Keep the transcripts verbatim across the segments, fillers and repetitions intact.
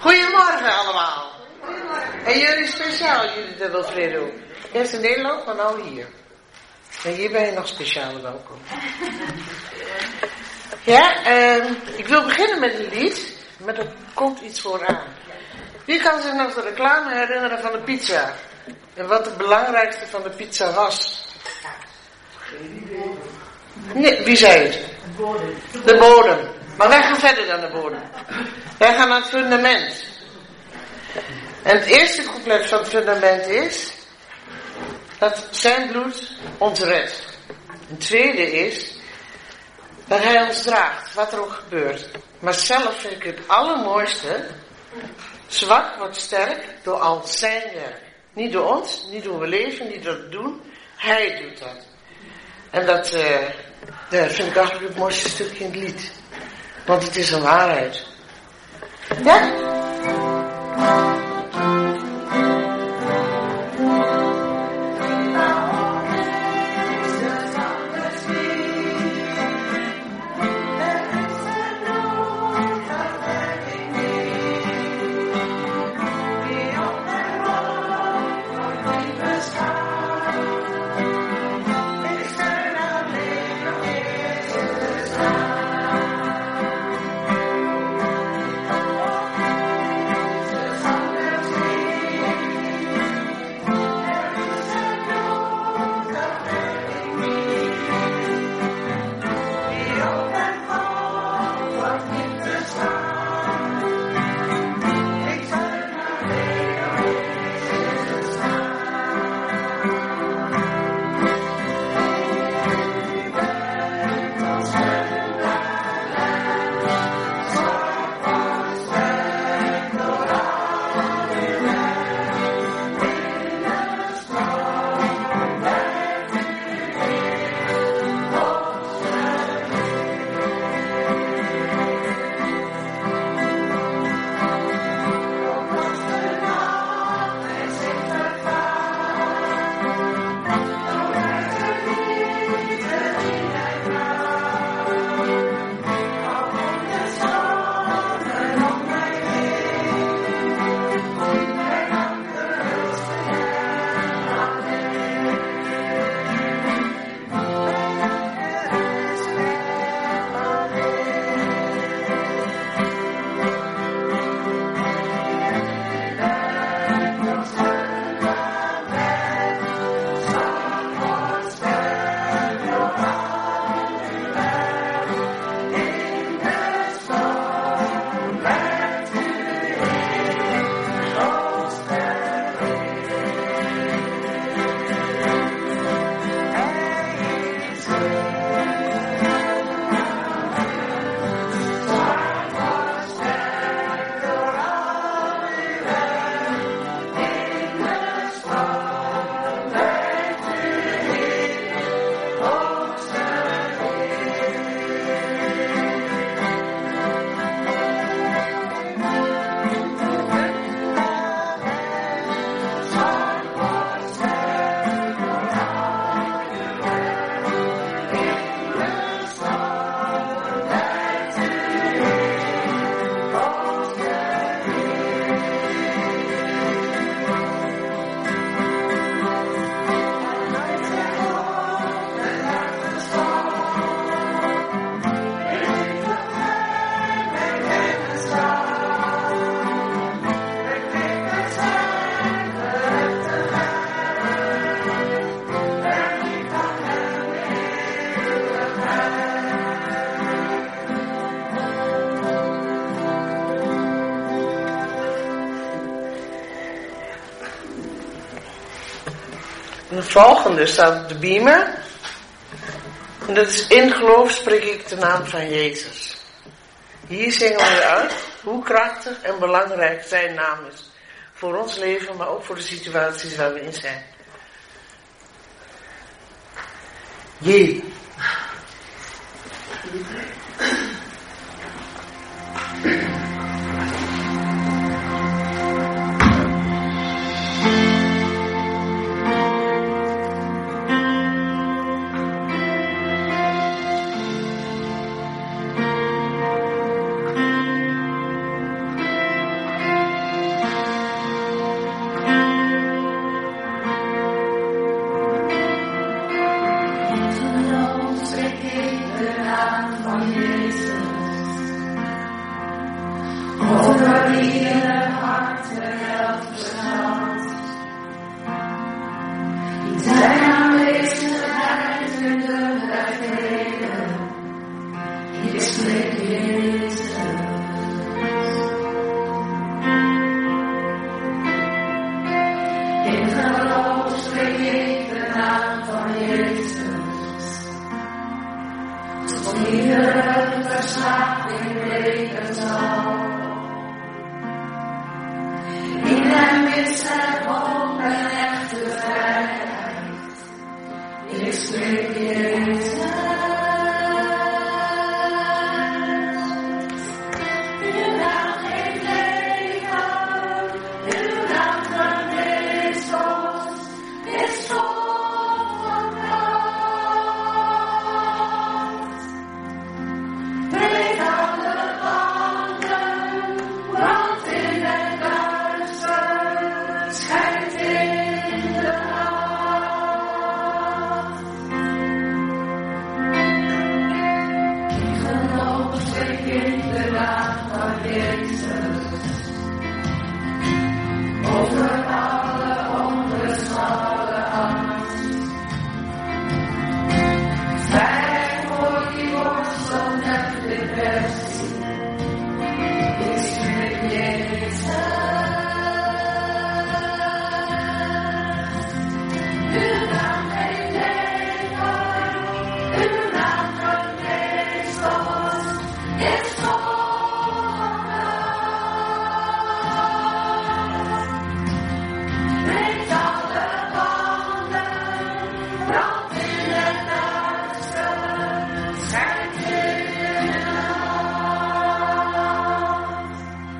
Goedemorgen allemaal. Goedemorgen. En jullie speciaal, jullie de Wilfredo. Eerst in Nederland, maar nou hier. En hier ben je nog speciaal welkom. Ja, uh, ik wil beginnen met een lied, maar er komt iets vooraan. Wie kan zich nog de reclame herinneren van de pizza? En wat het belangrijkste van de pizza was? Nee, wie zei het? De bodem. De bodem. Maar wij gaan verder dan de bodem. Wij gaan naar het fundament. En het eerste couplet van het fundament is dat zijn bloed ons redt. Het tweede is dat hij ons draagt, wat er ook gebeurt. Maar zelf vind ik het allermooiste. Zwak wordt sterk door al zijn werk. Niet door ons, niet door we leven, niet door het doen. Hij doet dat. En dat, uh, dat vind ik eigenlijk het mooiste stukje in het lied. Want het is een waarheid. Ja? De volgende staat op de beamer. En dat is: in geloof spreek ik de naam van Jezus. Hier zingen we uit hoe krachtig en belangrijk zijn naam is. Voor ons leven, maar ook voor de situaties waar we in zijn. Jee. Overliggende harten elk verstand. In zijn aanwezigheid en de vrede. Ik spreek Jezus. In geloof spreek ik de naam van Jezus. Tot iedere verslaving breken zal. In hem is er hoop en echte vrijheid. Ik spreek Jezus. Uw naam geeft leven, uw naam verneemt ons, is vol van kracht. Breek alle banden, want in het duister schijnt in de nacht. Ik geloof spreek in de naam van Jezus. Over alle onrust, alle angst. Vrijheid voor die worstel en depressie. Ik spreek Jezus. Uw naam geeft leven, uw naam verneemt ons, is vol van kracht. Breekt alle banden, brandt in het duister, schijnt in de nacht.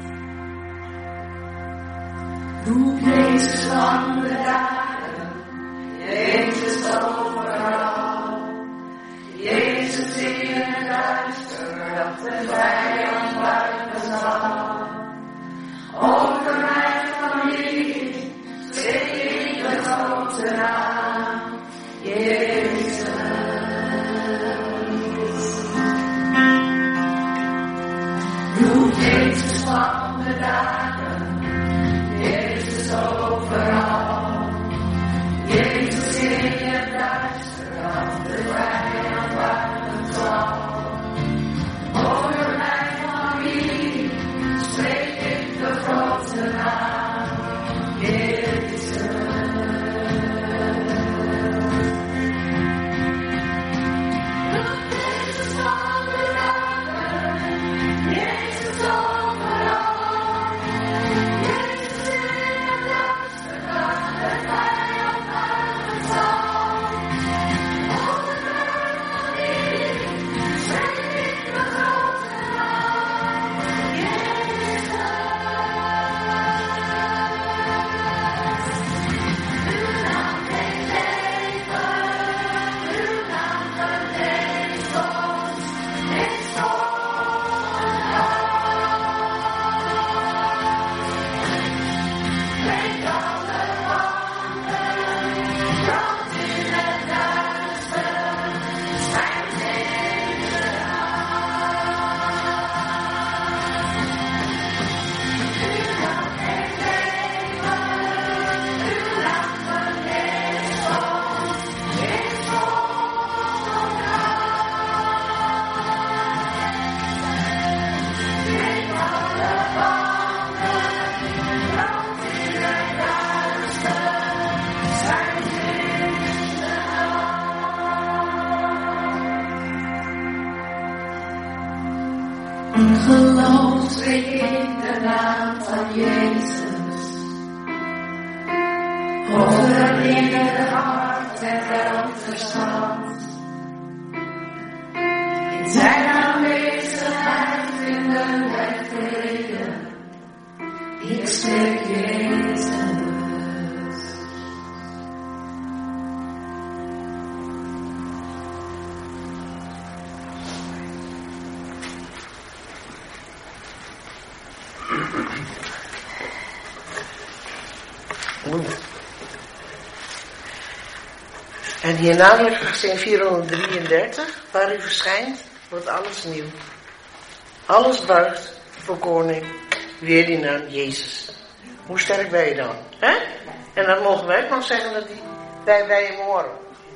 Roep Jezus van de dagen, Jezus overal. Jezus in het duister, dat de vijand buiten zal. Over mijn familie spreek ik de grote naam, Jezus. Roep Jezus van de dagen, Jezus overal. Jezus in het duister, dat de vijand buiten zal. Over mijn familie spreek ik de grote naam, Jezus. Roep Jezus van de dagen, Jezus overal. Jezus in het duister, dat de vijand buiten zal. Over mijn familie spreek ik de grote naam, Jezus. Uw naam geeft leven, uw naam verneemt ons, is vol van kracht. Breekt alle banden, brandt in het duister, schijnt in de nacht. Uw naam geeft leven, uw naam verneemt ons, is vol van kracht. Breekt alle banden, brandt in het duister, schijnt in de nacht. In geloof spreek ik de naam van Jezus. Over ieder hart en elk verstand. In zijn aanwezigheid vinden wij vrede. Ik spreek Jezus. En hierna heeft gezien vierhonderddrieëndertig, waar u verschijnt, wordt alles nieuw. Alles buigt voor koning weer die naam Jezus. Hoe sterk ben je dan? Hè? En dan mogen wij ook nog zeggen dat die, wij bij hem horen.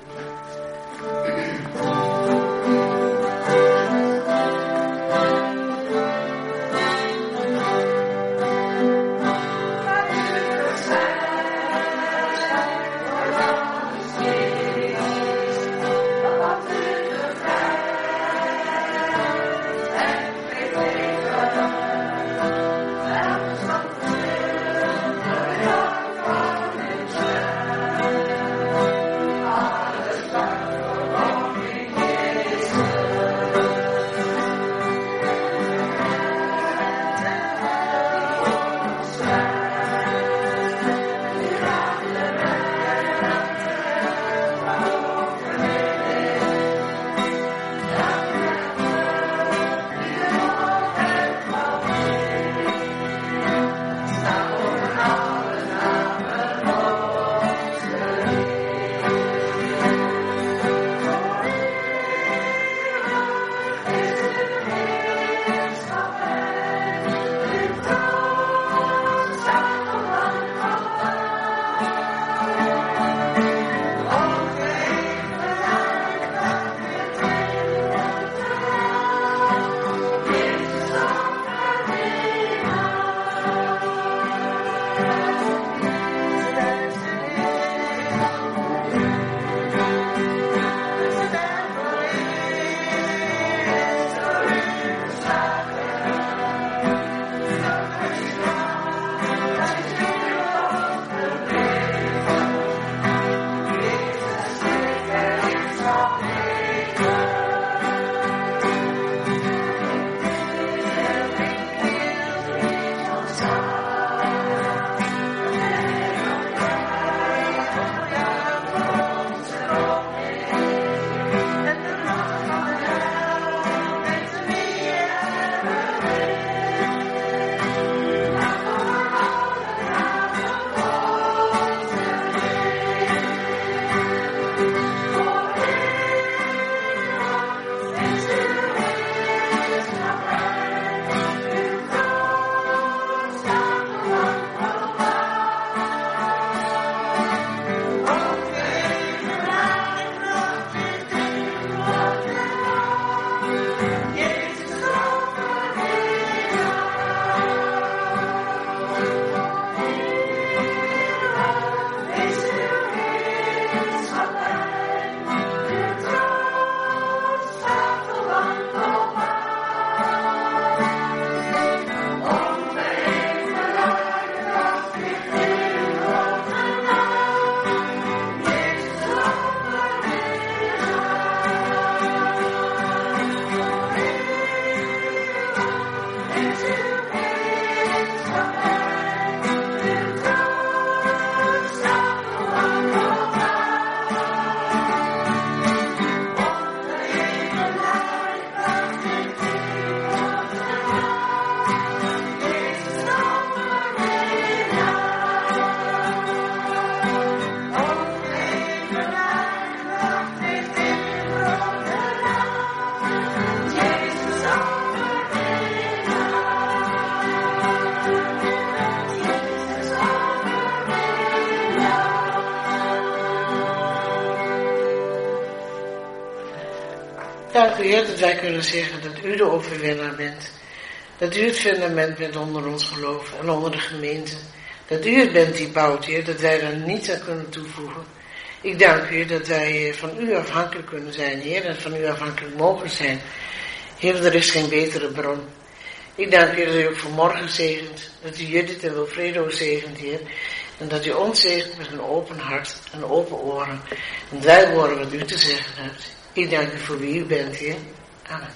Dank u, Heer, dat wij kunnen zeggen dat u de overwinnaar bent. Dat u het fundament bent onder ons geloof en onder de gemeente. Dat u het bent die bouwt, Heer, dat wij daar niets aan kunnen toevoegen. Ik dank u, dat wij van u afhankelijk kunnen zijn, Heer, en van u afhankelijk mogen zijn. Heer, er is geen betere bron. Ik dank u dat u ook vanmorgen zegent, dat u Judith en Wilfredo zegent, Heer. En dat u ons zegent met een open hart en open oren. En wij horen wat u te zeggen hebt. Ik dank u voor wie u bent, Heer. Amen.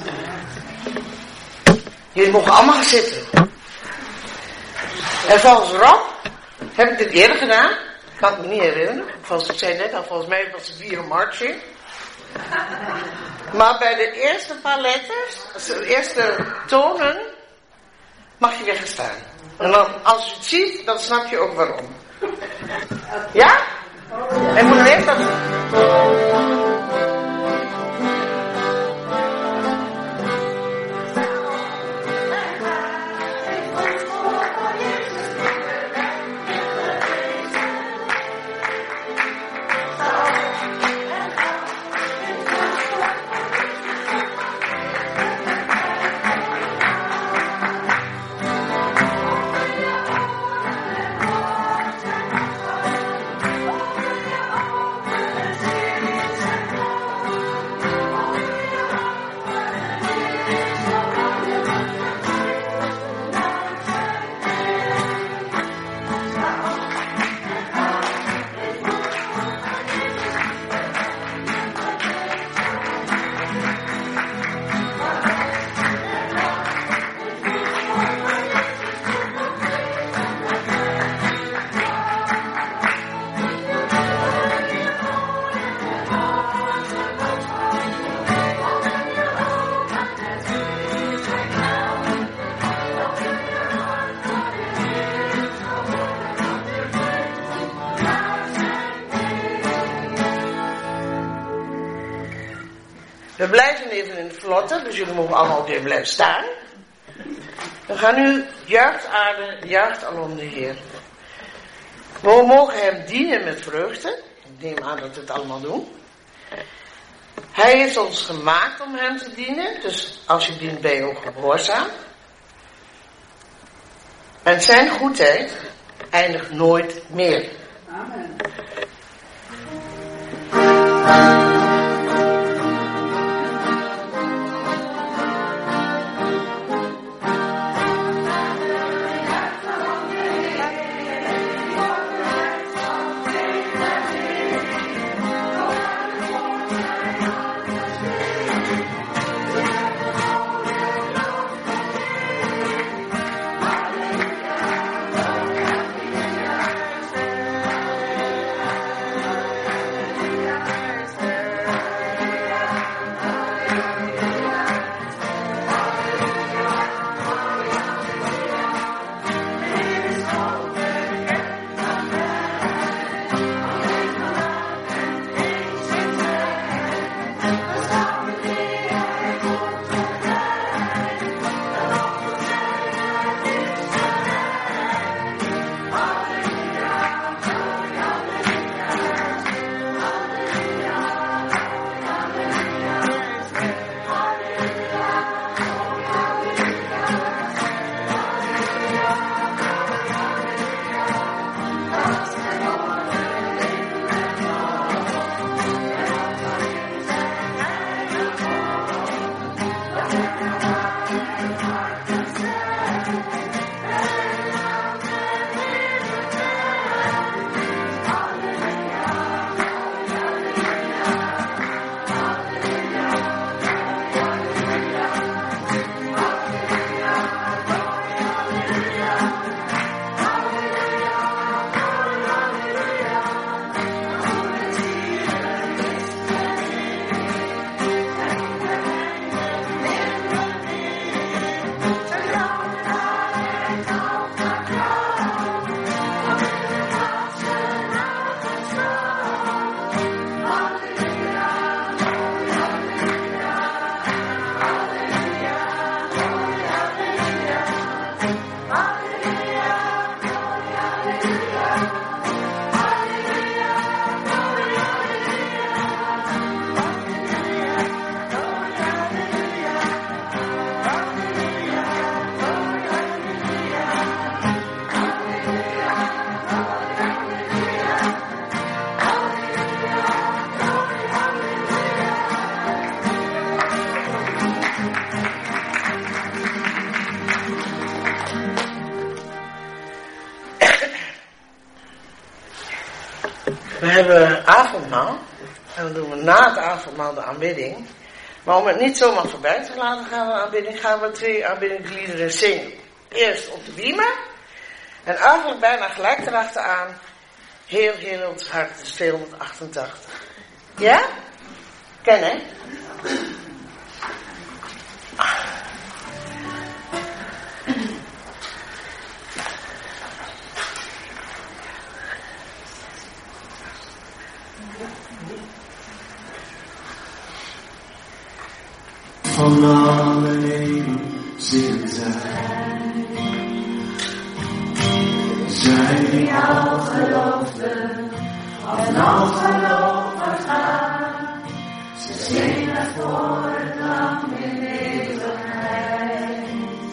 Amen. Jullie mogen allemaal gaan zitten. En volgens Rob heb ik dit eerder gedaan. Kan ik me niet herinneren. Volgens, ik zei net al, volgens mij was het vier marching. Maar bij de eerste paar letters, de eerste tonen, mag je weer gaan staan. En dan, als je het ziet, dan snap je ook waarom. Ja? En moet alleen dat... We blijven even in de vlotte, dus jullie mogen allemaal weer blijven staan. We gaan nu juicht aarde, juicht alom de Heer. We mogen hem dienen met vreugde. Ik neem aan dat we het allemaal doen. Hij heeft ons gemaakt om hem te dienen, dus als je dient ben je ook gehoorzaam. En zijn goedheid eindigt nooit meer. Amen. We hebben avondmaal. En dan doen we na het avondmaal de aanbidding. Maar om het niet zomaar voorbij te laten gaan, de aanbidding, gaan we twee aanbiddingsliederen zingen. Eerst op de biemen. En eigenlijk bijna gelijk erachteraan. Heel, heel ons hart is tweehonderdachtentachtig. Ja? Ken hè? Van alle eeuwen zingen zij. Zij die al geloofden, en al geloof vergaan. Ze zingen voor het lam in eeuwigheid.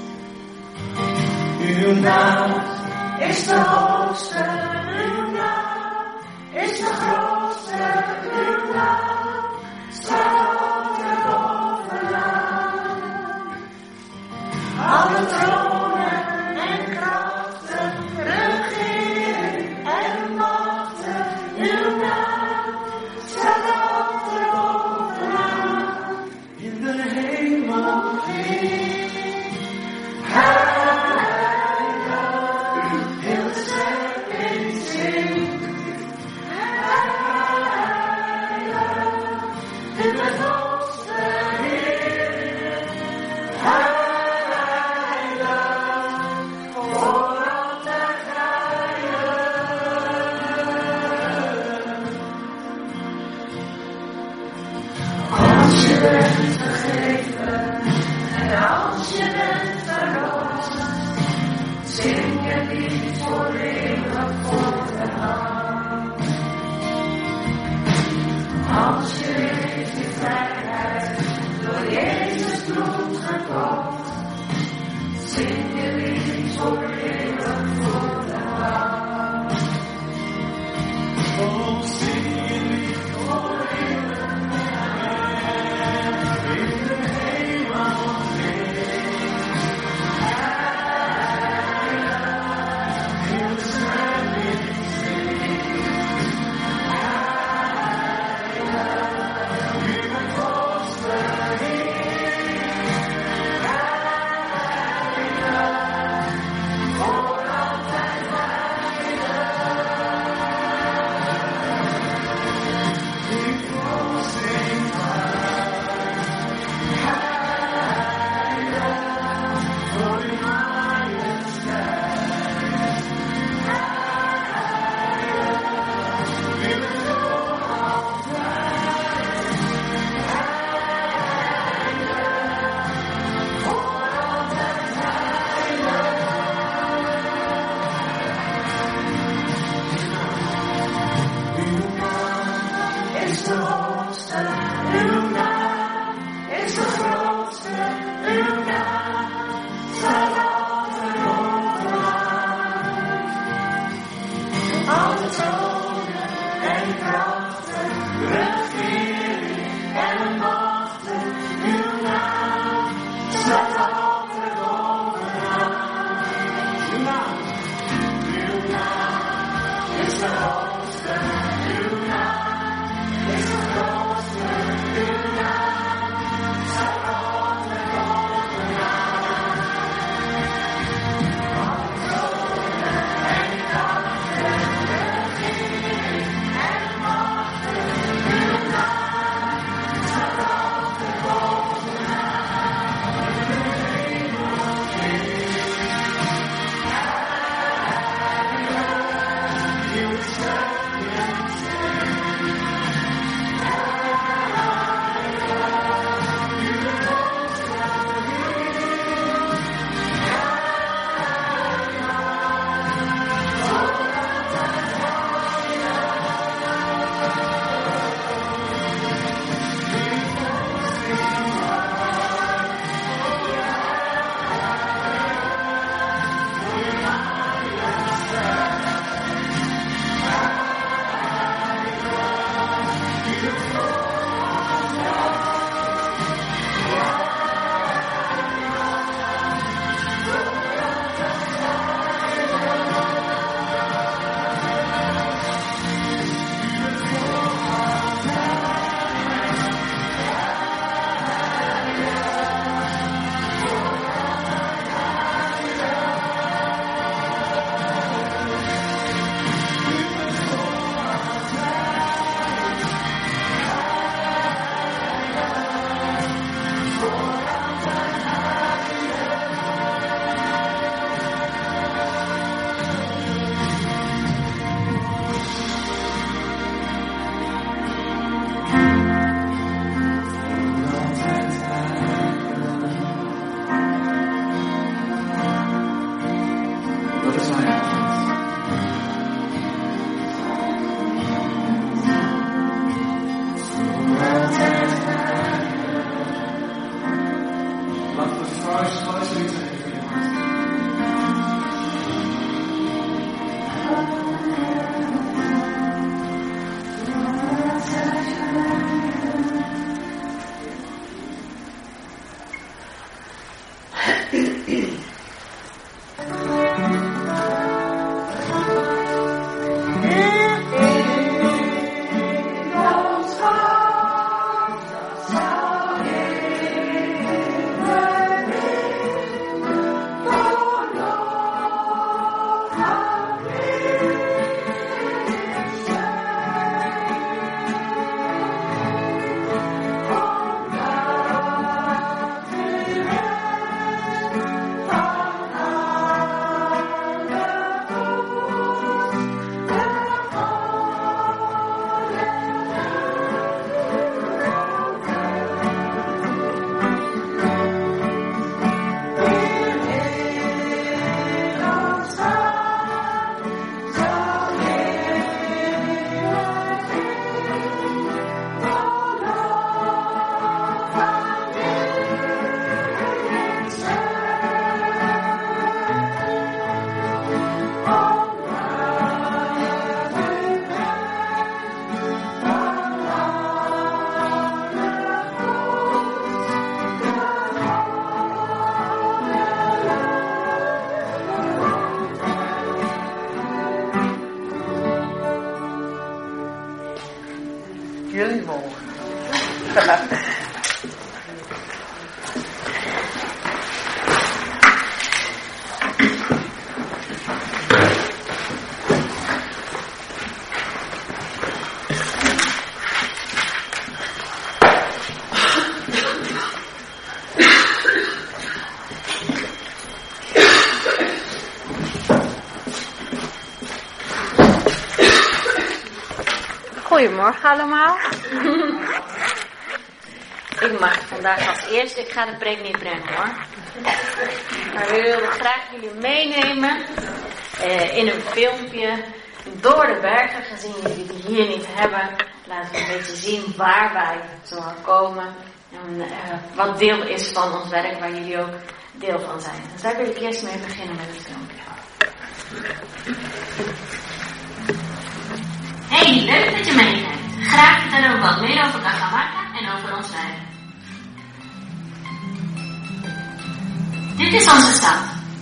Uw naam is de hoogste, uw naam is de grootste, uw naam staat alle tronen en krachten, regering en machten, uw naam staat altijd bovenaan. In de hemel klinkt, heilig, heel de schepping zingt, heilig, u bent je lied voor eeuwig voor de hand. Als je leeft in vrijheid, door Jezus bloed gekocht, zing je lied voor eeuwig voor de hand. Oh, zing je lied voor eeuwig in de hemel. mogen. Goedemorgen allemaal. Ik mag vandaag als eerste, ik ga de preek niet brengen hoor. Maar we wilden graag jullie meenemen uh, in een filmpje door de bergen, gezien jullie die hier niet hebben. Laten we een beetje zien waar wij zullen komen. En uh, wat deel is van ons werk, waar jullie ook deel van zijn. Dus daar wil ik eerst mee beginnen met het filmpje. Hey, leuk dat je meekijkt. Graag vertellen we wat meer over Cajamarca en over ons werk. Dit is onze stad.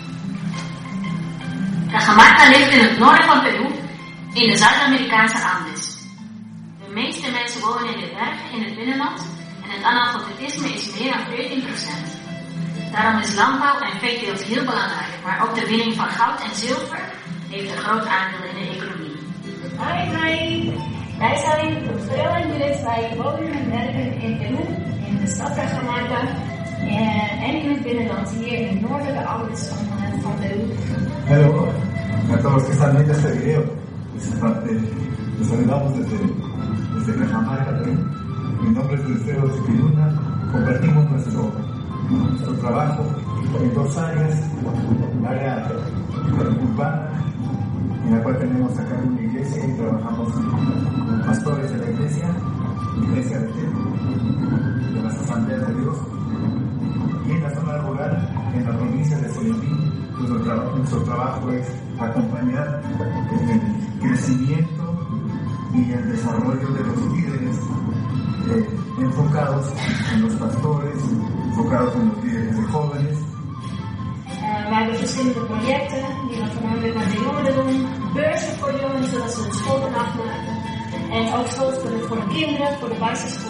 Cajamarca ligt in het noorden van Peru, in de Zuid-Amerikaanse Andes. De meeste mensen wonen in de bergen in het binnenland en het analfabetisme is meer dan veertien procent. Daarom is landbouw en veeteelt heel belangrijk, maar ook de winning van goud en zilver heeft een groot aandeel in de economie. Hoi, hoi. Wij zijn Freul en Judith. Wij wonen en werken in Peru, in de stad Cajamarca en in het binnenland, hier in het noordelijke Andes van, van Peru. Hello, a todos los que están viendo este video. Los saludamos desde, desde Cajamarca, Perú. Mi nombre es Eliseo Chipiruna. Compartimos nuestro, nuestro trabajo en dos áreas: el área urbana, en la cual tenemos acá una iglesia y trabajamos con pastores de la iglesia, iglesia de, de las asambleas de Dios. Y en la zona rural, en la provincia de Solimín, nuestro trabajo, nuestro trabajo es acompañar el crecimiento y el desarrollo de los líderes eh, enfocados en los pastores, enfocados en los líderes de jóvenes. Uh, we hebben verschillende projecten die we voornamelijk met de jongeren doen. Beurzen voor jongeren zodat ze hun school kunnen afmaken. En ook school voor de, voor de kinderen, voor de basisschool.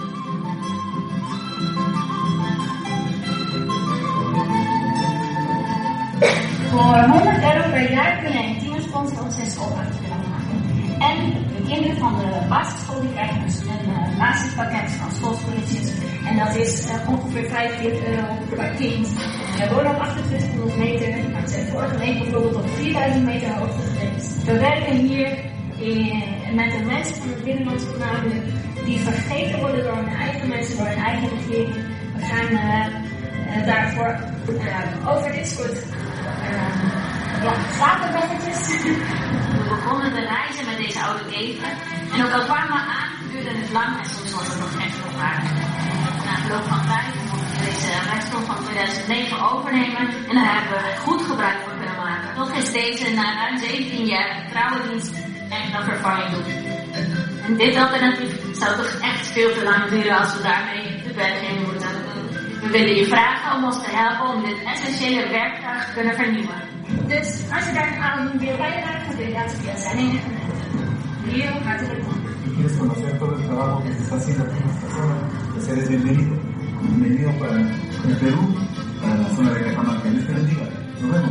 Voor honderd euro per jaar kunnen intiemesponsors ons zijn school kunnen maken. En de kinderen van de basisschool die krijgen dus een uh, basispakket van schoolspulletjes. En dat is uh, ongeveer vijfenveertig euro per kind. We wonen op achtentwintighonderd meter, maar het zijn vorige week bijvoorbeeld op vierduizend meter hoogte geweest. We werken hier in, met de mensen van het binnenland voornamelijk, die vergeten worden door hun eigen mensen, door hun eigen regering. We gaan uh, uh, daarvoor uh, over dit soort uh, ja, zakenweggetjes. We begonnen de reizen met deze oude kever en ook al kwamen we aan, duurde het lang en soms was het nog echt nog aardig. Na verloop van tijd mochten we deze rechtstom van tweeduizend negen overnemen en daar hebben we goed gebruik van kunnen maken. Toch is deze na ruim zeventien jaar trouwe dienst echt een vervanging doen. En dit alternatief zou toch echt veel te lang duren als we daarmee de berg in moeten. We willen je vragen om ons te helpen om dit essentiële werktuig te kunnen vernieuwen. Dus als je daar aan wil bijdragen, wil je dat via zendingen heel hartelijk dank. Si quieres conocer todo el trabajo que se está haciendo aquí en esta zona, pues eres bienvenido. Bienvenido para el Perú, para la zona de Cajamarca. Dios te bendiga. Nos vemos.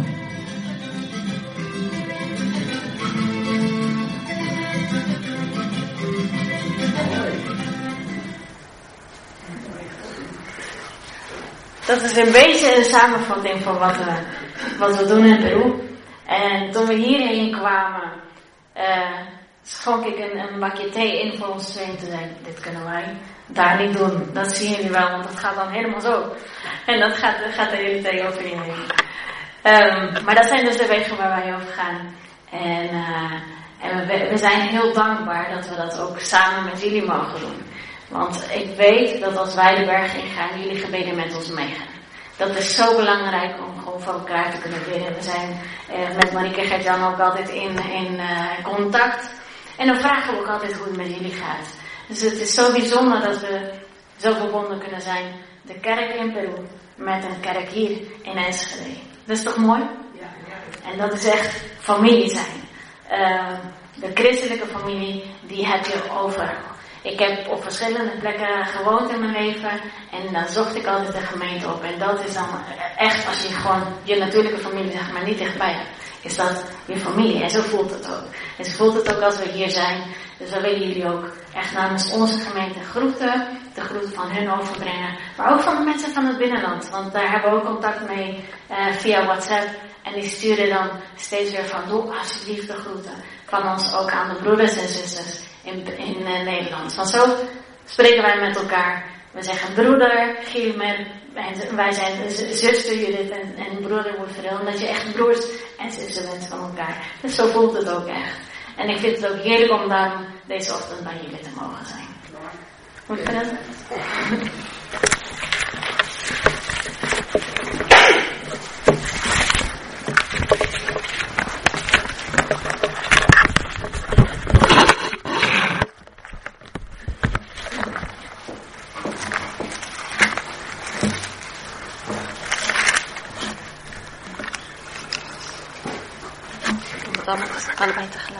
Dat is een beetje een samenvatting van wat we, wat we doen in Peru. En toen we hierheen kwamen, uh, schonk ik een, een bakje thee in voor ons twee. En toen zei ik, dit kunnen wij daar niet doen. Dat zien jullie wel, want dat gaat dan helemaal zo. En dat gaat, gaat de hele thee over je heen. Um, maar dat zijn dus de wegen waar wij over gaan. En, uh, en we, we zijn heel dankbaar dat we dat ook samen met jullie mogen doen. Want ik weet dat als wij de berg ingaan, jullie gebeden met ons meegaan. Dat is zo belangrijk om gewoon voor elkaar te kunnen bidden. We zijn eh, met Marieke en Gert-Jan ook altijd in, in uh, contact. En dan vragen we ook altijd hoe het met jullie gaat. Dus het is zo bijzonder dat we zo verbonden kunnen zijn. De kerk in Peru met een kerk hier in Enschede. Dat is toch mooi? Ja, ja. En dat is echt familie zijn. Uh, de christelijke familie, die heb je overal. Ik heb op verschillende plekken gewoond in mijn leven en dan zocht ik altijd de gemeente op. En dat is dan echt, als je gewoon je natuurlijke familie zeg maar niet dichtbij hebt, is dat je familie. En zo voelt het ook. En zo voelt het ook als we hier zijn. Dus we willen jullie ook echt namens onze gemeente groeten, de groeten van hun overbrengen. Maar ook van de mensen van het binnenland, want daar hebben we ook contact mee uh, via WhatsApp. En die sturen dan steeds weer van, doe alsjeblieft de groeten van ons ook aan de broeders en zusters in, in uh, Nederland. Want zo spreken wij met elkaar. We zeggen broeder Gilmer, en wij zijn zuster Judith en, en broeder Woeveril. Omdat je echt broers en zussen bent van elkaar. Dus zo voelt het ook echt. En ik vind het ook heerlijk om daarom deze ochtend bij jullie te mogen zijn. Hoe vind je dat? Dan allebei tegelijk.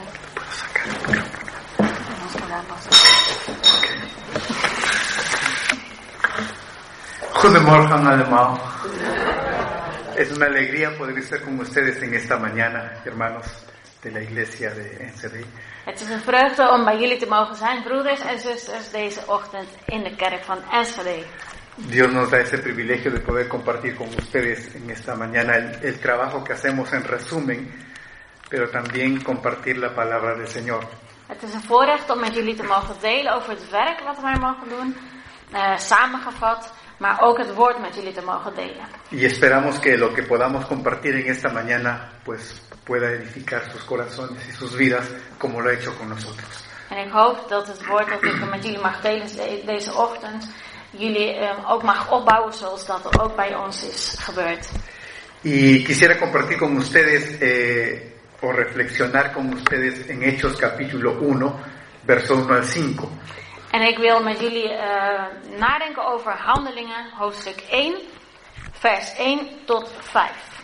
Goedemorgen allemaal. Es una alegría poder estar con ustedes en esta mañana, hermanos de la iglesia de Enschede. Het is een vreugde om bij jullie te mogen zijn, broeders en zusters, deze ochtend in de kerk van Enschede. Dios nos da ese privilegio de poder compartir con ustedes en esta mañana el, el trabajo que hacemos en resumen, pero también compartir la palabra del Señor. Het is een voorrecht om met jullie te mogen delen over het werk wat wij mogen doen, uh, samengevat, maar ook het woord met jullie te mogen delen. Y esperamos que lo que podamos compartir en esta mañana pues pueda edificar sus corazones y sus vidas como lo ha hecho con nosotros. En ik hoop dat het woord dat ik met jullie mag delen de- deze ochtend jullie um, ook mag opbouwen zoals dat er ook bij ons is gebeurd. Y quisiera compartir con ustedes eh, o reflexionar con ustedes en Hechos capítulo uno, verso uno al cinco. En ik wil met jullie uh, nadenken over Handelingen, hoofdstuk één, vers één tot vijf.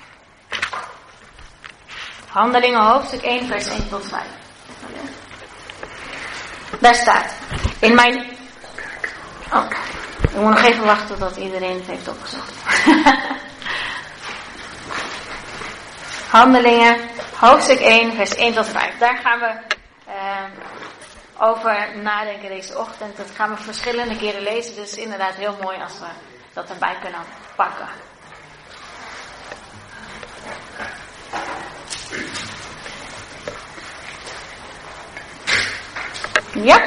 Handelingen, hoofdstuk één, vers één tot vijf. Daar staat, in mijn... Oh, ik moet nog even wachten tot iedereen het heeft opgezocht. Handelingen, hoofdstuk één, vers één tot vijf. Daar gaan we uh, over nadenken deze ochtend. Dat gaan we verschillende keren lezen. Dus inderdaad heel mooi als we dat erbij kunnen pakken. Ja.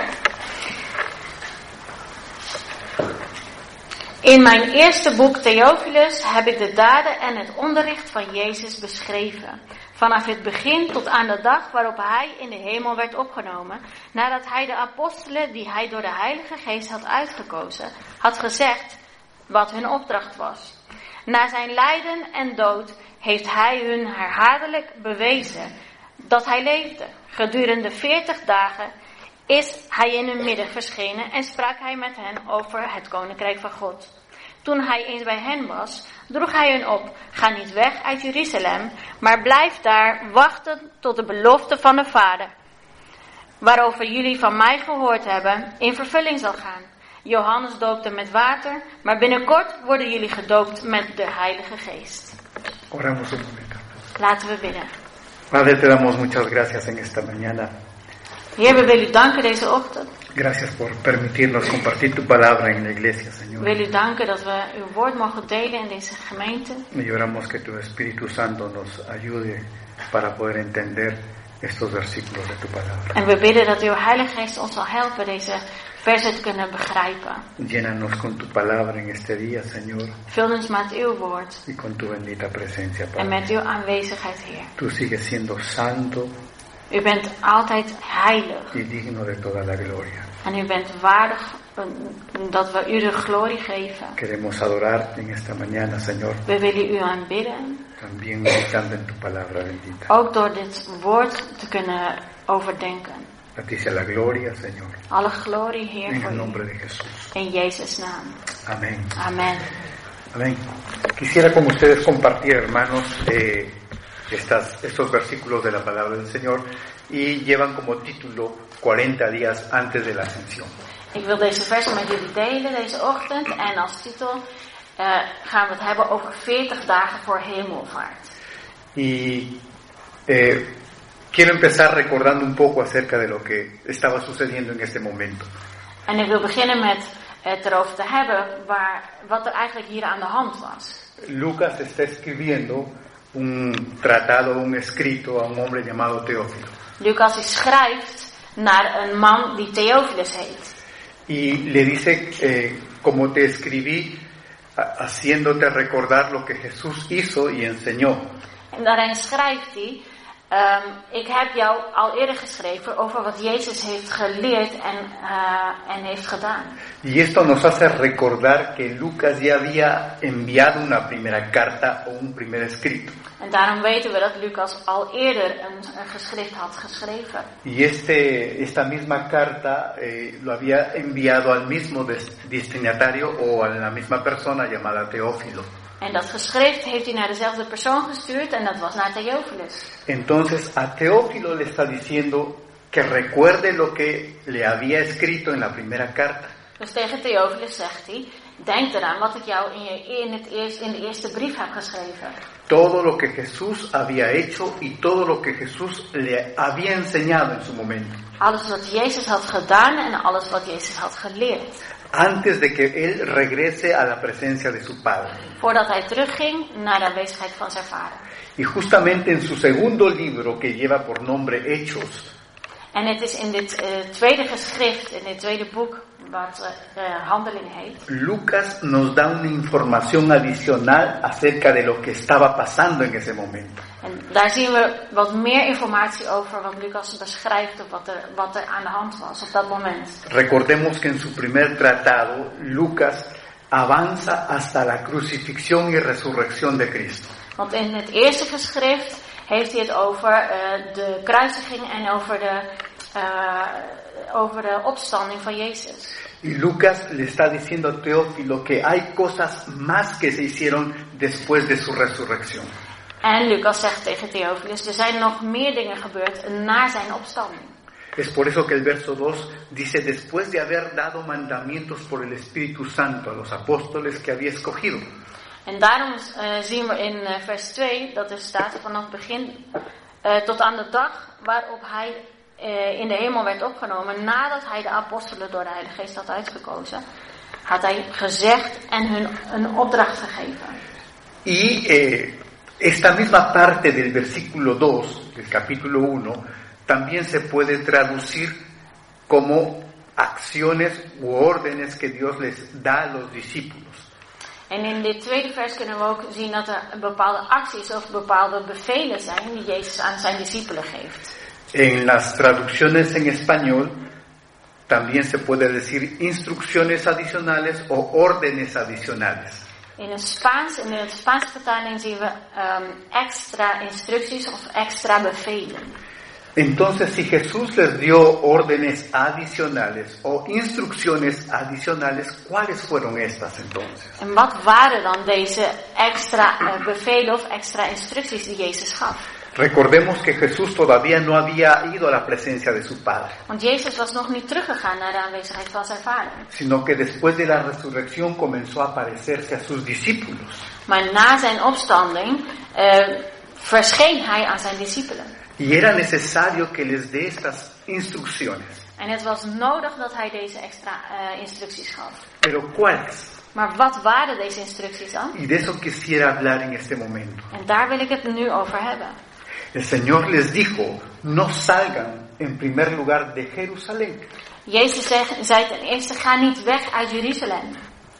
In mijn eerste boek Theophilus heb ik de daden en het onderricht van Jezus beschreven. Vanaf het begin tot aan de dag waarop hij in de hemel werd opgenomen. Nadat hij de apostelen die hij door de Heilige Geest had uitgekozen, had gezegd wat hun opdracht was. Na zijn lijden en dood heeft hij hun herhaaldelijk bewezen dat hij leefde. Gedurende veertig dagen is hij in hun midden verschenen en sprak hij met hen over het koninkrijk van God. Toen hij eens bij hen was, droeg hij hen op, ga niet weg uit Jeruzalem, maar blijf daar wachten tot de belofte van de Vader, waarover jullie van mij gehoord hebben, in vervulling zal gaan. Johannes doopte met water, maar binnenkort worden jullie gedoopt met de Heilige Geest. Oramos un momento. Laten we bidden. Padre, te damos muchas gracias en esta mañana. Heer, we willen u danken deze ochtend. Gracias por permitirnos compartir tu palabra en la iglesia, Señor. We willen u danken dat we uw woord mogen delen in deze gemeente. Y oramos que tu Espíritu Santo nos ayude para poder entender estos versículos de tu palabra. En we bidden dat uw Heilige Geest ons zal helpen deze versen te kunnen begrijpen. Llénanos con tu palabra en este día, Señor, Vul ons met uw woord y con tu bendita presencia, en Padre. met uw aanwezigheid, Heer. Tú sigues siendo santo U bent altijd heilig y digno de toda la gloria. en u bent waardig dat we u de glorie geven. Queremos adorarte en esta mañana, Señor, We willen u aanbidden, también meditando en tu palabra bendita. ook door dit woord te kunnen overdenken. A ti sea la gloria, Señor, Alle glorie, Heer, en voor el u. nombre de Jesús. In Jezus' naam. Amén. Amen. Amén. Quisiera con ustedes compartir, hermanos, eh, estas, estos versículos de la palabra del Señor y llevan como título cuarenta días antes de la ascensión. Ik wil deze versen met jullie delen deze ochtend en als titel uh, gaan we het hebben over veertig dagen voor hemelvaart. Y eh, quiero empezar recordando un poco acerca de lo que estaba sucediendo en este momento. En ik wil beginnen met het erover te hebben waar, wat er eigenlijk hier aan de hand was. Lucas está escribiendo un tratado, un escrito a un hombre llamado Teófilo. Lucas die schrijft naar een man die Theophilus heet. Y le dice, eh, como te escribí, haciéndote recordar lo que Jesús hizo y enseñó. En daarin schrijft hij, um, ik heb jou al eerder geschreven over wat Jezus heeft geleerd en, uh, en heeft gedaan. Y esto nos hace recordar que Lucas ya había enviado una primera carta o un primer escrito. En daarom weten we dat Lucas al eerder een, een geschrift had geschreven. Y este, esta misma carta eh, lo había enviado al mismo des- destinatario o a la misma persona llamada Teófilo. En dat geschrift heeft hij naar dezelfde persoon gestuurd en dat was naar Theophilus. Entonces a Teófilo le está diciendo que recuerde lo que le había escrito en la primera carta. Dus tegen Theophilus zegt hij, denk eraan wat ik jou in, je, in, het eerst, in de eerste brief heb geschreven. Todo lo que Jesús había hecho y todo lo que Jesús le había enseñado en su momento. Alles wat Jezus had gedaan en alles wat Jezus had geleerd. Antes de que él regrese a la presencia de su Padre. Voordat hij terugging naar de aanwezigheid van zijn vader. Y justamente en su segundo libro, que lleva por nombre Hechos, En het is in dit uh, tweede geschrift, in dit tweede boek, wat uh, uh, Handeling heet. Lucas nos da una información adicional acerca de lo que estaba pasando en ese momento. En daar zien we wat meer informatie over wat Lucas beschrijft of wat er, wat er aan de hand was op dat moment. Recordemos que en su primer tratado, Lucas avanza hasta la crucifixión y resurrección de Cristo. Want in het eerste geschrift heeft hij het over uh, de kruisiging en over de, uh, over de opstanding van Jezus. Y Lucas le está diciendo a Teófilo que hay cosas más que se hicieron después de su resurrección. En Lucas zegt tegen Theophilus, er zijn nog meer dingen gebeurd na zijn opstanding. Es por eso que el verso dos dice, después de haber dado mandamientos por el Espíritu Santo a los apóstoles que había escogido. En daarom uh, zien we in uh, vers twee dat er staat vanaf het begin uh, tot aan de dag waarop hij uh, in de hemel werd opgenomen, nadat hij de apostelen door de Heilige Geest had uitgekozen, had hij gezegd en hun een opdracht gegeven. Y eh, esta misma parte del versículo dos, del capítulo uno, también se puede traducir como acciones u órdenes que Dios les da a los discípulos. En in dit tweede vers kunnen we ook zien dat er bepaalde acties of bepaalde bevelen zijn die Jezus aan zijn discipelen geeft. En las traducciones en español también se puede decir instrucciones adicionales o órdenes adicionales. In het Spaans, in de Spaanse vertaling zien we um, extra instructies of extra bevelen. Entonces, si Jesús les dio órdenes adicionales o instrucciones adicionales, ¿cuáles fueron estas entonces? En wat waren dan deze extra uh, bevelen of extra instructies die Jezus gaf? Recordemos que Jesús todavía no había ido a la presencia de su Padre, Want Jezus was nog niet teruggegaan naar de aanwezigheid van zijn vader. sino que después de la resurrección comenzó a aparecerse a sus discípulos. Maar na zijn opstanding uh, verscheen hij aan zijn discipelen. Y era necesario que les dé estas instrucciones. En het was nodig dat hij deze extra uh, instructies gaf. Pero ¿cuáles? Maar wat waren deze instructies dan? Y de eso quisiera hablar en este momento. En daar wil ik het nu over hebben. El Señor les dijo, no salgan en primer lugar de Jerusalén. Jezus zei, zei ten eerste, ga niet weg uit Jeruzalem.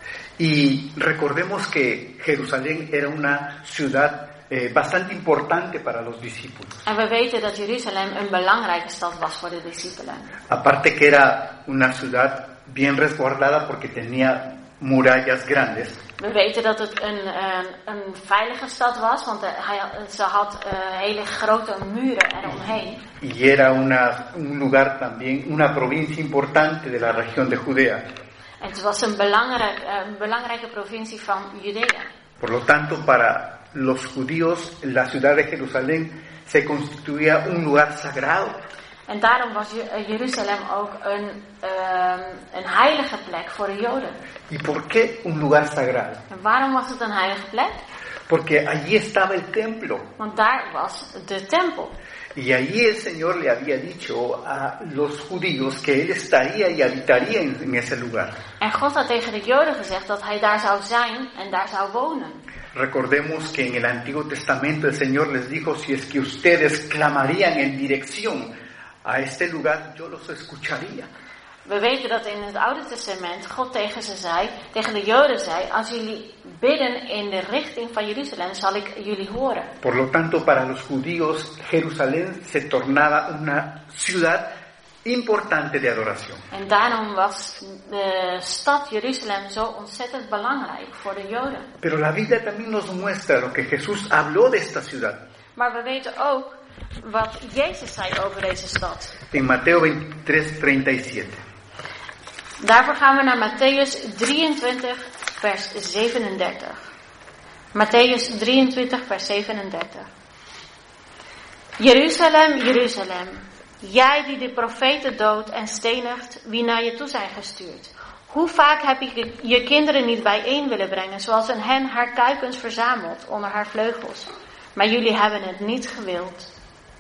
Y recordemos que Jerusalén era una ciudad eh, bastante importante para los discípulos. En we weten dat Jeruzalem een belangrijke stad was voor de discipelen. Aparte que era una ciudad bien resguardada porque tenía murallas grandes. We weten dat het een, een, een veilige stad was, want hij, ze had uh, hele grote muren eromheen. Y era una, un lugar también, una provincia importante de la región de Judea. En het was een, belangrijk, een belangrijke provincie van Judea. Por lo tanto, para los judíos, la ciudad de Jerusalén se constituía un lugar sagrado. En daarom was Je- Jeruzalem ook een, uh, een heilige plek voor de Joden. ¿Y por qué un lugar sagrado? En waarom was het een heilige plek? Porque allí estaba el templo. Want daar was de tempel. Y allí el Señor le había dicho a los judíos que Él estaría y habitaría en, en ese lugar. En God had tegen de Joden gezegd dat hij daar zou zijn en daar zou wonen. Recordemos que en el Antiguo Testamento el Señor les dijo, si es que ustedes clamarían en dirección a este lugar, yo los escucharía. We weten dat in het Oude Testament God tegen ze zei, tegen de Joden zei, als jullie bidden in de richting van Jeruzalem, zal ik jullie horen. Por lo tanto, para los judíos, Jerusalén se tornaba una ciudad importante de adoración. En daarom was de stad Jeruzalem zo ontzettend belangrijk voor de Joden. Pero la Biblia también nos muestra lo que Jesús habló de esta ciudad. Maar we weten ook wat Jezus zei over deze stad. En Mateo veintitrés, treinta y siete. Daarvoor gaan we naar Matthäus drieëntwintig, vers zevenendertig. Matthäus drieëntwintig, vers zevenendertig. Jeruzalem, Jeruzalem, jij die de profeten doodt en stenigt wie naar je toe zijn gestuurd. Hoe vaak heb je je kinderen niet bijeen willen brengen, zoals een hen haar kuikens verzamelt onder haar vleugels. Maar jullie hebben het niet gewild.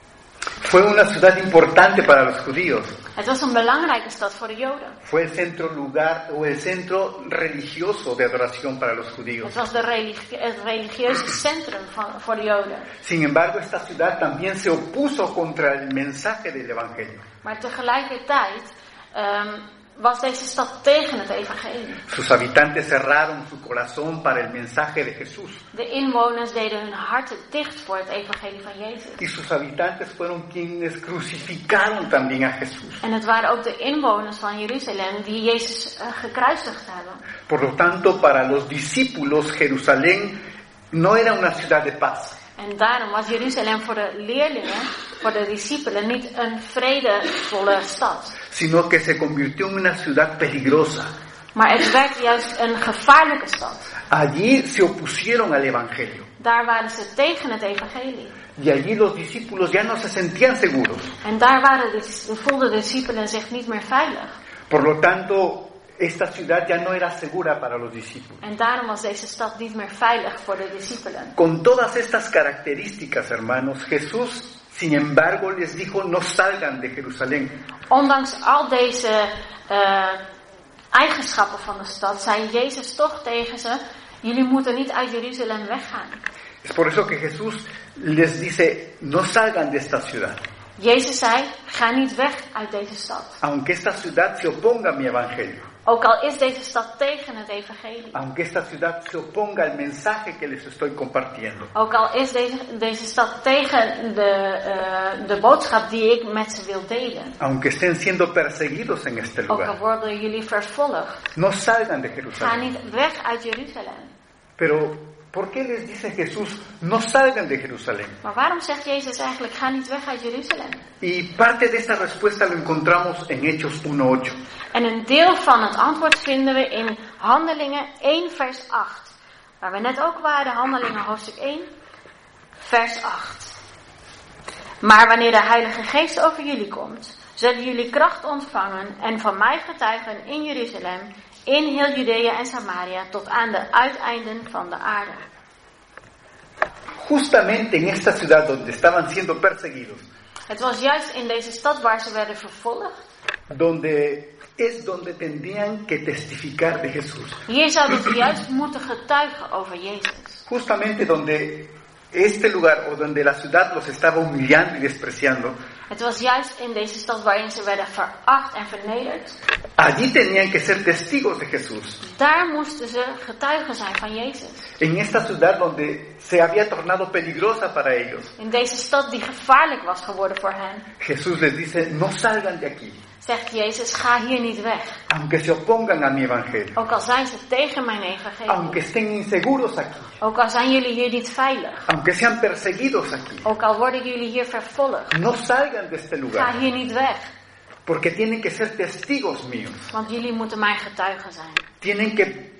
Fue una ciudad importante para los judíos. Het was een belangrijke stad voor de Joden. Fue el centro lugar o el centro religioso de adoración para los judíos. Het was de religie- het religieuze centrum van, voor de Joden. Sin embargo, esta ciudad también se opuso contra el mensaje del evangelio. Maar tegelijkertijd um, was deze stad tegen het evangelie. Sus habitantes cerraron su corazón para el mensaje de Jesús. De inwoners deden hun harten dicht voor het evangelie van Jezus. Y sus habitantes fueron quienes crucificaron también a Jesús. En het waren ook de inwoners van Jeruzalem die Jezus uh, gekruisigd hebben. Por lo tanto, para los discípulos, Jerusalén no era una ciudad de paz. En daarom was Jeruzalem voor de leerlingen, voor de discipelen, niet een vredevolle stad. Sino que se convirtió en una ciudad peligrosa. Maar het werd juist een gevaarlijke stad. Allí se opusieron al evangelio. Daar waren ze tegen het evangelie. Y allí los discípulos ya no se sentían seguros. En daar waren de, voelden de discipelen zich niet meer veilig. Por lo tanto, esta ciudad ya no era segura para los discípulos. En daarom was deze stad niet meer veilig voor de discipelen. Con todas estas características, hermanos, Jesús, sin embargo, les dijo, no salgan de Jerusalén. Ondanks al deze uh, eigenschappen van de stad, zei Jezus toch tegen ze, jullie moeten niet uit Jeruzalem weggaan. Es por eso que Jesús les dice, no salgan de esta ciudad. Jezus zei, ga niet weg uit deze stad. Aunque esta ciudad se oponga a mi evangelio. Ook al is deze stad tegen het evangelie. Aunque esta ciudad se oponga al mensaje que les estoy compartiendo. Ook al is deze, deze stad tegen de, uh, de boodschap die ik met ze wil delen. Aunque estén siendo perseguidos en este Ook al lugar. worden jullie vervolgd. No salgan de Ga Jerusalén. niet weg uit Jeruzalem. Pero, ¿por qué les dice Jesús, no salgan de Jerusalén? Maar waarom zegt Jezus eigenlijk, ga niet weg uit Jeruzalem? Y parte de esta respuesta lo encontramos en Hechos uno ocho. En een deel van het antwoord vinden we in Handelingen één vers acht. Waar we net ook waren, Handelingen hoofdstuk één, vers acht. Maar wanneer de Heilige Geest over jullie komt, zullen jullie kracht ontvangen en van mij getuigen in Jeruzalem, in heel Judea en Samaria, tot aan de uiteinden van de aarde. Justamente en esta ciudad donde estaban siendo perseguidos, Het was juist in deze stad waar ze werden vervolgd. donde es donde tendrían que testificar de Jesús. Hier zouden ze juist moeten getuigen over Jezus. Justamente donde este lugar o donde la ciudad los estaba humillando y despreciando, Het was juist in deze stad waarin ze werden veracht en vernederd. allí tenían que ser testigos de Jesús. Daar moesten ze getuigen zijn van Jezus. En esta ciudad donde se había tornado peligrosa para ellos, In deze stad die gevaarlijk was geworden voor hen, Jesús les dice, no salgan de aquí, zegt Jezus, ga hier niet weg. aunque se opongan a mi evangelio, Ook al zijn ze tegen mijn evangelie. aunque estén inseguros aquí, Ook al zijn jullie hier niet veilig. aunque sean perseguidos aquí, Ook al worden jullie hier vervolgd. no salgan de este Ga lugar, hier niet weg. porque tienen que ser testigos míos, Want jullie moeten mijn getuigen zijn. tienen que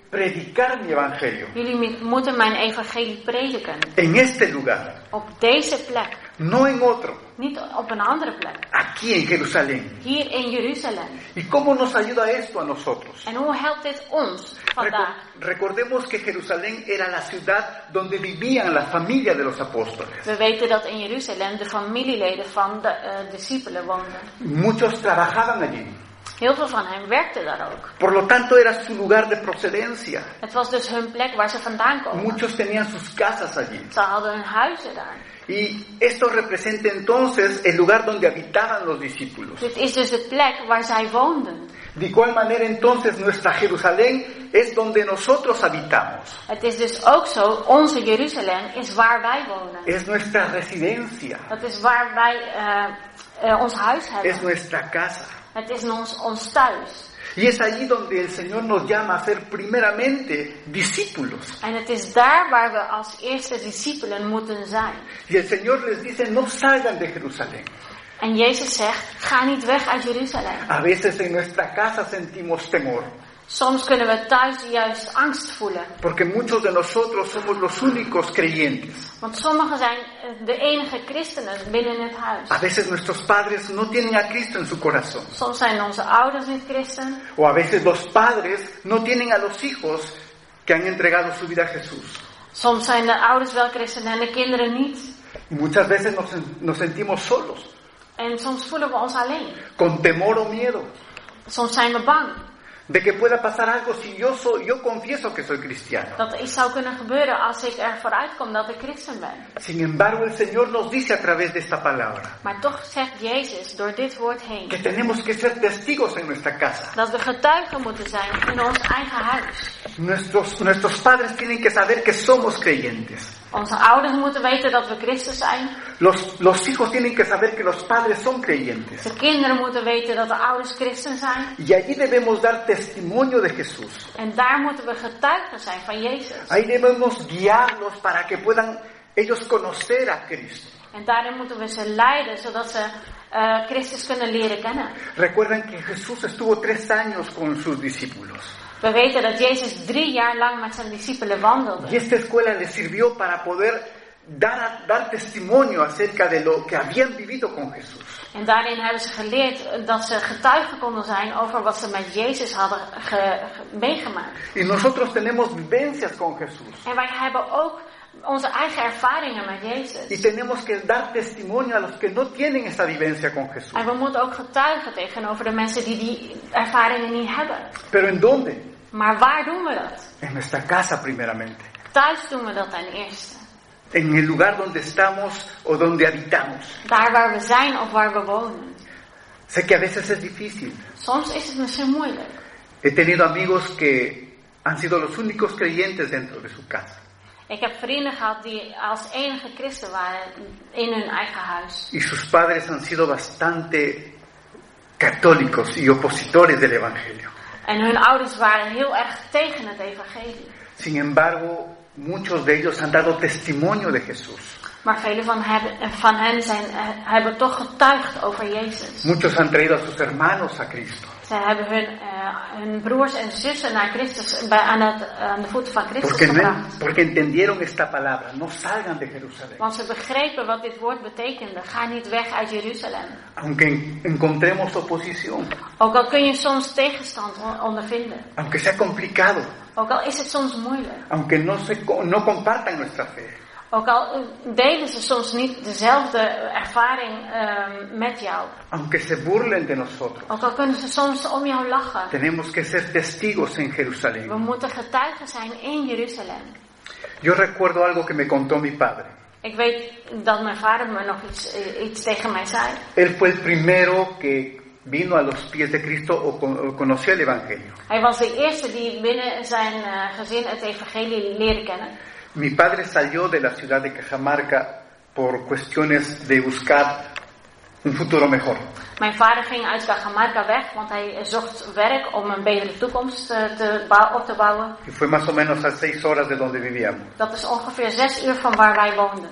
predicar mi evangelio Jullie mi- moeten mijn evangelie prediken. en este lugar, Op deze plek. no en otro, Niet op een andere plek. aquí en Jerusalén. Hier in Jeruzalem. ¿Y cómo nos ayuda esto a nosotros? En hoe helpt dit ons vandaag? Reco- recordemos que Jerusalén era la ciudad donde vivían la familia de los apóstoles. We weten dat in Jeruzalem de familieleden van de uh, discipelen woonden. Muchos trabajaban allí. Heel veel van hen werkten daar ook. Por lo tanto, era su lugar de procedencia. Het was dus hun plek waar ze vandaan komen. Muchos tenían sus casas allí. Ze hadden hun huizen daar. Y esto representa entonces el lugar donde habitaban los discípulos. Dit is dus de plek waar zij woonden. De igual manera entonces nuestra Jerusalén es donde nosotros habitamos. Het is dus ook zo, onze Jeruzalem is waar wij wonen. Es nuestra residencia. Dat is waar wij uh, uh, ons huis hebben. Es nuestra casa. Het is ons, ons thuis. Y es allí donde el Señor nos llama a ser primeramente discípulos. En het is daar waar we als eerste discipelen moeten zijn. Y el Señor les dice, no salgan de Jerusalén. En Jezus zegt, ga niet weg uit Jeruzalem. A veces en nuestra casa sentimos temor, Soms kunnen we thuis juist angst voelen. porque muchos de nosotros somos los únicos creyentes. Want sommigen zijn eh, de enige christenen binnen het huis. A veces nuestros padres no tienen a Cristo en su corazón. Soms zijn onze ouders niet christen. O a veces los padres no tienen a los hijos que han entregado su vida a Jesús. Soms zijn de ouders wel christenen en de kinderen niet. Y muchas veces nos, nos sentimos solos, En soms voelen we ons alleen. con temor o miedo, Soms zijn we bang de que pueda pasar algo si yo soy, yo confieso que soy cristiano. dat er iets zou kunnen gebeuren als ik er vooruit kom dat ik christen ben. Sin embargo, el Señor nos dice a través de esta palabra Maar toch zegt Jezus door dit woord heen que tenemos que ser testigos en nuestra casa. dat we getuigen moeten zijn in ons eigen huis. Nuestros, nuestros padres tienen que saber que somos creyentes. Onze ouders moeten weten dat we christen zijn. Los, los hijos tienen que saber que los padres son creyentes. De kinderen moeten weten dat de ouders christen zijn. Y allí debemos dar testimonio de Jesús. En daar moeten we getuigen zijn van Jezus. Ahí debemos guiarlos para que puedan ellos conocer a Cristo. En daarin moeten we ze leiden, zodat ze uh, Christus kunnen leren kennen. Recuerden que Jesús estuvo tres años con sus discípulos. We weten dat Jezus drie jaar lang met zijn discipelen wandelde. Y esta escuela les sirvió para poder dar, a- dar testimonio acerca de lo que habían vivido con Jesús. En daarin hebben ze geleerd dat ze getuigen konden zijn over wat ze met Jezus hadden ge, ge- meegemaakt. Y nosotros tenemos vivencias con Jesús. En wij hebben ook onze eigen ervaringen met Jezus. Y tenemos que dar testimonio a los que no tienen esta vivencia con Jesús. En we moeten ook getuigen tegenover de mensen die die ervaringen niet hebben. ¿Pero en dónde? Maar waar doen we dat? En nuestra casa primeramente. Thuis doen we dat ten eerste. En el lugar donde estamos o donde habitamos. Daar waar we zijn of waar we wonen. Sé que a veces es difícil. Soms is het misschien moeilijk. He tenido amigos que han sido los únicos creyentes dentro de su casa. Ik heb vrienden gehad die als enige christen waren in hun eigen huis. Y sus padres han sido bastante católicos y opositores del Evangelio. En hun ouders waren heel erg tegen het evangelie. Sin embargo, muchos de ellos han dado testimonio de Jesús. Maar velen van, hebben, van hen zijn, uh, hebben toch getuigd over Jezus. Muchos han traído a sus hermanos a Cristo. Zij hebben hun, uh, hun broers en zussen naar Christus, bij, aan, het, uh, aan de voeten van Christus Porque, no- gebracht. porque entendieron esta palabra. No salgan de Jerusalén. Want ze begrepen wat dit woord betekende. Ga niet weg uit Jeruzalem. Aunque en- encontremos oposición. Ook al kun je soms tegenstand on- ondervinden. Aunque sea complicado. Ook al is het soms moeilijk. Aunque no, se, co- no compartan nuestra fe. Ook al uh, delen ze soms niet dezelfde ervaring uh, met jou. Aunque se burlen de nosotros. Ook al kunnen ze soms om jou lachen. Tenemos que ser testigos en We Jerusalén. moeten getuigen zijn in Jeruzalem. Yo recuerdo algo que me contó mi padre. Ik weet dat mijn vader me nog iets, uh, iets tegen mij zei. Él fue el primero que vino a los pies de Cristo o, con- o conoció el Evangelio. Hij was de eerste die binnen zijn uh, gezin het evangelie leerde kennen. Mi padre salió de la ciudad de Cajamarca por cuestiones de buscar un futuro mejor. Mijn vader ging uit Cajamarca weg, want hij zocht werk om een betere toekomst uh, te bou- op te bouwen. Y fue más o menos a seis horas de donde vivíamos. Dat is ongeveer zes uur van waar wij woonden.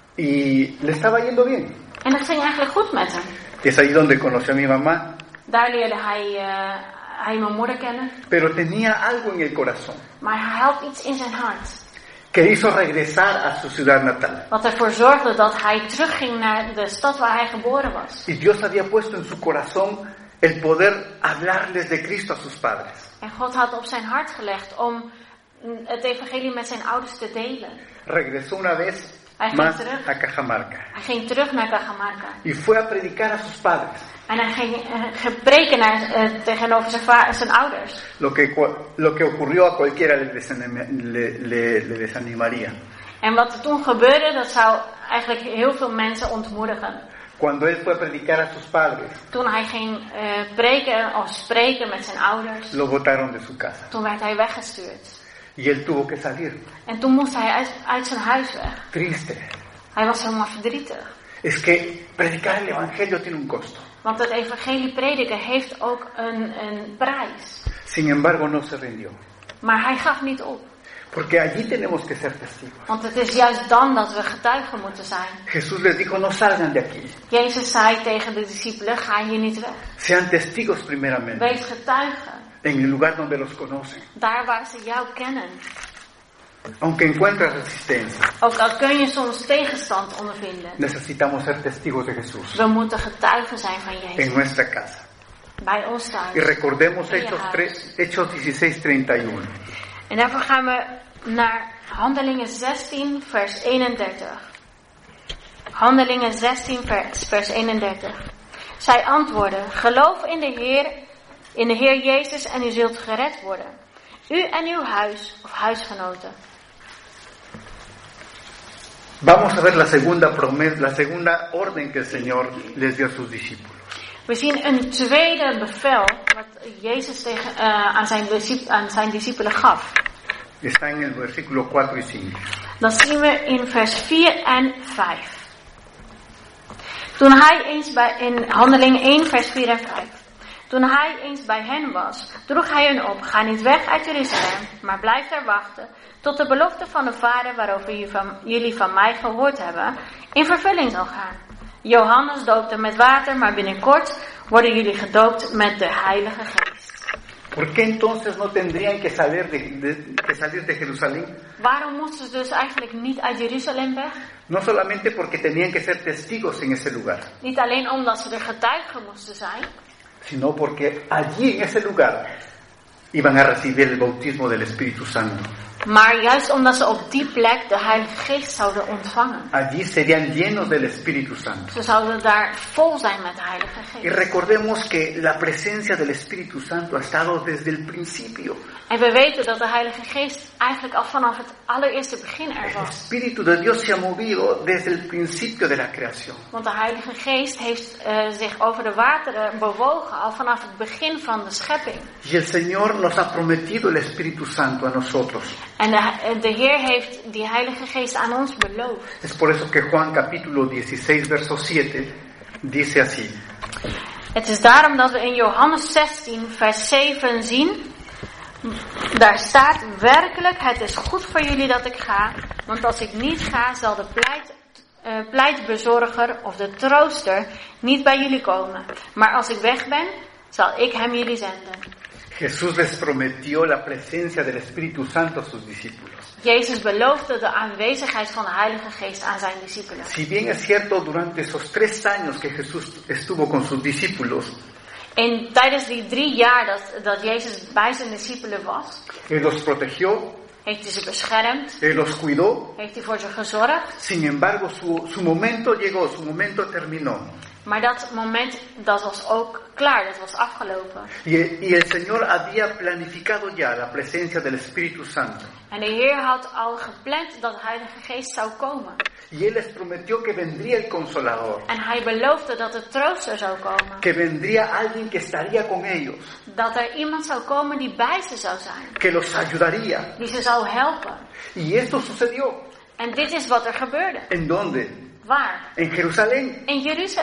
Y le estaba yendo bien. En dat ging eigenlijk goed met hem. Y es ahí donde conoció a mi mamá. Daar leerde hij uh, hij mijn moeder kennen. Pero tenía algo en el corazón Maar hij had iets in zijn hart. que hizo regresar a su ciudad natal. Wat ervoor zorgde dat hij terugging naar de stad waar hij geboren was. Y Dios había puesto en su corazón el poder hablarles de Cristo a sus padres. En God had op zijn hart gelegd om het evangelie met zijn ouders te delen. Regresó una vez Hij ging más terug. a Cajamarca Hij ging terug naar Cajamarca. y fue a predicar a sus padres En hij ging uh, preken naar, uh, tegenover zijn, va- zijn ouders. lo que, cua- lo que ocurrió a cualquiera le, desanima- le- le- le desanimaría. En wat er toen gebeurde, dat zou eigenlijk heel veel mensen ontmoedigen. Cuando él fue a predicar a sus padres, Toen hij ging uh, preken of spreken met zijn ouders, lo botaron de su casa toen werd hij weggestuurd. y él tuvo que salir, En toen moest hij uit, uit zijn huis weg. triste. Hij was helemaal verdrietig. Es que predicar el evangelio tiene un costo. Want het evangelie prediken heeft ook een, een prijs. Sin embargo, no se rindió, Maar hij gaf niet op. porque allí tenemos que ser testigos. Want het is juist dan dat we getuigen moeten zijn. Jesús les dijo, no salgan de aquí, Jezus zei tegen de discipelen, ga hier niet weg. sean testigos primeramente Wees getuigen. en el lugar donde los conocen. Daar waar ze jou kennen. Aunque encuentres resistencia, Ook al kun je soms tegenstand ondervinden. necesitamos ser testigos de Jesús We moeten getuigen zijn van en Jezus. nuestra casa. Bij ons thuis. Y recordemos En je Hechos, huis. tres, Hechos dieciséis, treinta y uno. En daarvoor gaan we naar Handelingen zestien, vers eenendertig. Handelingen zestien, vers, vers eenendertig. Zij antwoordden, geloof in de Heer, in de Heer Jezus en u zult gered worden. U en uw huis of huisgenoten. Vamos a ver la segunda promesa, la segunda orden que el Señor les dio a sus discípulos. We zien een tweede bevel wat Jezus tegen, uh, aan, zijn discip- aan zijn discipelen gaf. Está en el versículo cuatro y cinco. Dat zien we in vers vier en vijf. Toen hij eens bij, in Handelingen één, vers vier en vijf. Toen hij eens bij hen was, droeg hij hen op, ga niet weg uit Jeruzalem, maar blijf daar wachten, tot de belofte van de Vader waarover jullie van, jullie van mij gehoord hebben, in vervulling zal gaan. Johannes doopte met water, maar binnenkort worden jullie gedoopt met de Heilige Geest. ¿Por qué entonces no tendrían que salir de, de- que salir de Jerusalén? Waarom moesten ze dus eigenlijk niet uit Jeruzalem weg? No solamente porque tenían que ser testigos en ese lugar, Niet alleen omdat ze er getuigen moesten zijn, sino porque allí en ese lugar iban a recibir el bautismo del Espíritu Santo. maar juist omdat ze op die plek de Heilige Geest zouden ontvangen. Allí serían llenos del Espíritu Santo. Ze zouden daar vol zijn met de Heilige Y Geest. recordemos que la presencia del Espíritu Santo ha estado desde el principio. En we weten dat de Heilige Geest eigenlijk al vanaf het allereerste begin er El was. Espíritu de Dios se ha movido desde el principio de la creación. Want de Heilige Geest heeft uh, zich over de wateren bewogen al vanaf het begin van de schepping. Y el Señor nos ha prometido el Espíritu Santo a nosotros. En de, de Heer heeft die Heilige Geest aan ons beloofd. Es por eso que Juan capítulo dieciséis, verso siete, dice así. Het is daarom dat we in Johannes zestien, vers zeven zien. Daar staat werkelijk, het is goed voor jullie dat ik ga. Want als ik niet ga, zal de pleit, uh, pleitbezorger of de trooster niet bij jullie komen. Maar als ik weg ben, zal ik hem jullie zenden. Jesús les prometió la presencia del Espíritu Santo a sus discípulos. Jezus beloofde de aanwezigheid van de Heilige Geest aan zijn discipelen. Si bien es cierto, durante esos tres años que Jesús estuvo con sus discípulos, En tijdens die drie jaar dat, dat Jezus bij zijn discipelen was, Él los protegió, heeft hij ze beschermd, Él los cuidó. heeft hij voor ze gezorgd. Sin embargo, su, su momento llegó, su momento terminó. Maar dat moment, dat was ook klaar, dat was afgelopen. Y, y el Señor había planificado ya la presencia del Espíritu Santo. En de Heer had al gepland dat de Heilige Geest zou komen. Y Él les prometió que vendría el Consolador, En hij beloofde dat de trooster zou komen. que vendría alguien que estaría con ellos, Dat er iemand zou komen die bij ze zou zijn. que los ayudaría. Die ze zou helpen. Y esto sucedió. En dit is wat er gebeurde. ¿En dónde? Waar? En Jerusalén. In Jeruzalem.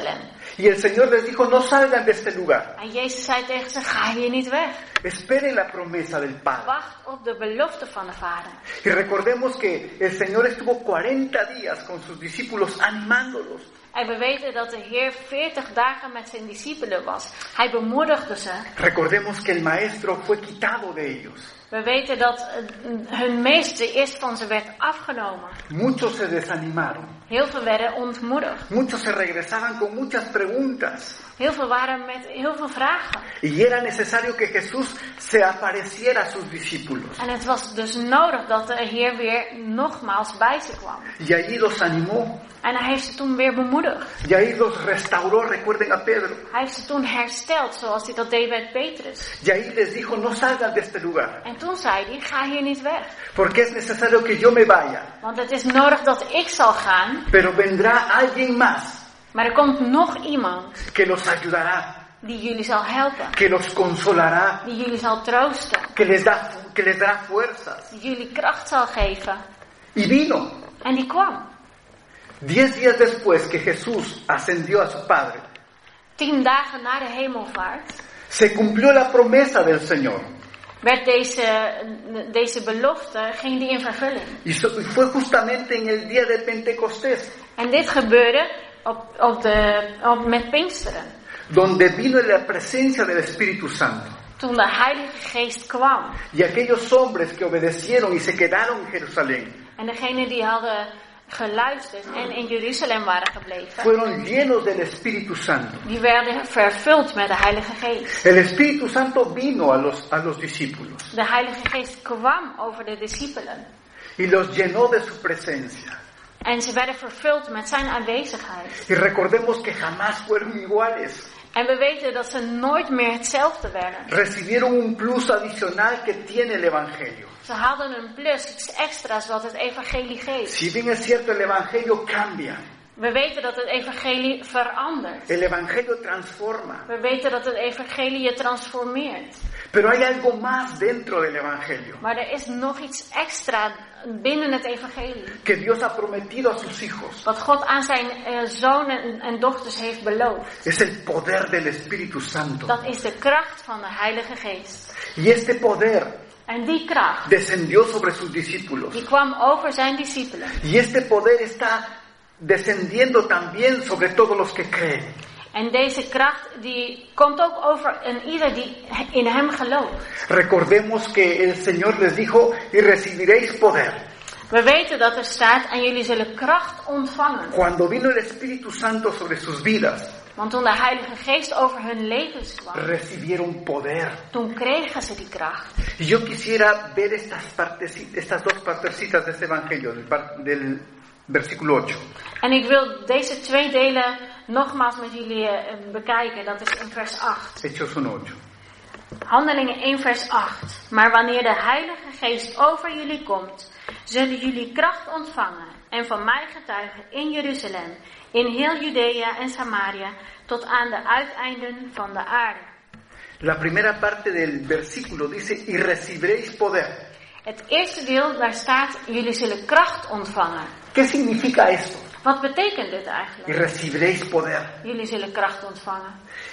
Y el Señor les dijo, no salgan de este lugar. En Jezus zei tegen ze, ga hier niet weg. Esperen la promesa del Padre. Wacht op de belofte van de Vader. Y recordemos que el Señor estuvo cuarenta días con sus discípulos animándolos. En we weten dat de Heer veertig dagen met zijn discipelen was. Hij bemoedigde ze. Recordemos que el Maestro fue quitado de ellos. We weten dat hun meester eerst van ze werd afgenomen. Muchos se desanimaron. Heel veel werden ontmoedigd. Muchos se regresaban con muchas preguntas. Heel veel waren met heel veel vragen. Y era necesario que Jesús se apareciera a sus discípulos. En het was dus nodig dat de Heer weer nogmaals bij ze kwam. Y allí los animó. En hij heeft ze toen weer bemoedigd. Y ahí los restauró, recuerden a Pedro. Hij heeft ze toen hersteld, zoals hij dat deed met Petrus. Y ahí les dijo, no salgan de este lugar. En toen zei hij, ga hier niet weg. Porque es necesario que yo me vaya. Want het is nodig dat ik zal gaan. Pero vendrá alguien más. Maar er komt nog iemand. Que los ayudará. Die jullie zal helpen. Que los consolará. Die jullie zal troosten. Que les da, que les dará fuerzas. Die jullie kracht zal geven. Y vino. En die kwam. Diez días después que Jesús ascendió a su Padre. Tien dagen na de hemelvaart. Se cumplió la promesa del Señor. Werd deze, deze belofte, ging die in vervulling. Y fue justamente en el día de Pentecostés. En dit gebeurde op, op de, op, met Pinksteren. Donde vino la presencia del Espíritu Santo. Toen de Heilige Geest kwam. Y aquellos hombres que obedecieron y se quedaron en Jerusalén. En degenen die hadden geluisterd en in Jeruzalem waren gebleven. Fueron llenos del Espíritu Santo. Die werden vervuld met de Heilige Geest. El Espíritu Santo vino a los, a los discípulos. De Heilige Geest kwam over de discipelen. Y los llenó de su presencia. En ze werden vervuld met zijn aanwezigheid. Y recordemos que jamás fueron iguales. En we weten dat ze nooit meer hetzelfde werden. Recibieron un plus adicional que tiene el Evangelio. Ze hadden een plus, iets extra's wat het evangelie geeft. Si bien es cierto, el Evangelio cambia. We weten dat het evangelie verandert. El Evangelio transforma. We weten dat het evangelie je transformeert. Pero hay algo más dentro del Evangelio. Maar er is nog iets extra binnen het evangelie. Que Dios ha prometido a sus hijos. Wat God aan zijn uh, zonen en dochters heeft beloofd. Es el poder del Espíritu Santo. Dat is de kracht van de Heilige Geest. Y este poder en die kracht descendió sobre sus discípulos. Die kwam over zijn discipelen. Y este poder está descendiendo también sobre todos los que creen. En deze kracht die komt ook over en ieder die in hem gelooft. Recordemos que el Señor les dijo, y recibiréis poder. We weten dat er staat, en jullie zullen kracht ontvangen. Cuando vino el Espíritu Santo sobre sus vidas, want toen de Heilige Geest over hun levens kwam, recibieron poder. Toen kregen ze die kracht. Y yo quisiera ver estas partes, estas dos partecitas de este Evangelio, del, del versículo ocho. En ik wil deze twee delen nogmaals met jullie uh, bekijken. Dat is in vers acht. Hechos uno ocho. Handelingen één vers acht. Maar wanneer de Heilige Geest over jullie komt, zullen jullie kracht ontvangen en van mij getuigen in Jeruzalem, in heel Judea en Samaria, tot aan de uiteinden van de aarde. La primera parte del versículo dice, y recibiréis poder. Het eerste deel, daar staat, jullie zullen kracht ontvangen. ¿Qué significa esto? Wat betekent dit eigenlijk? Y recibiréis poder. Jullie zullen kracht ontvangen.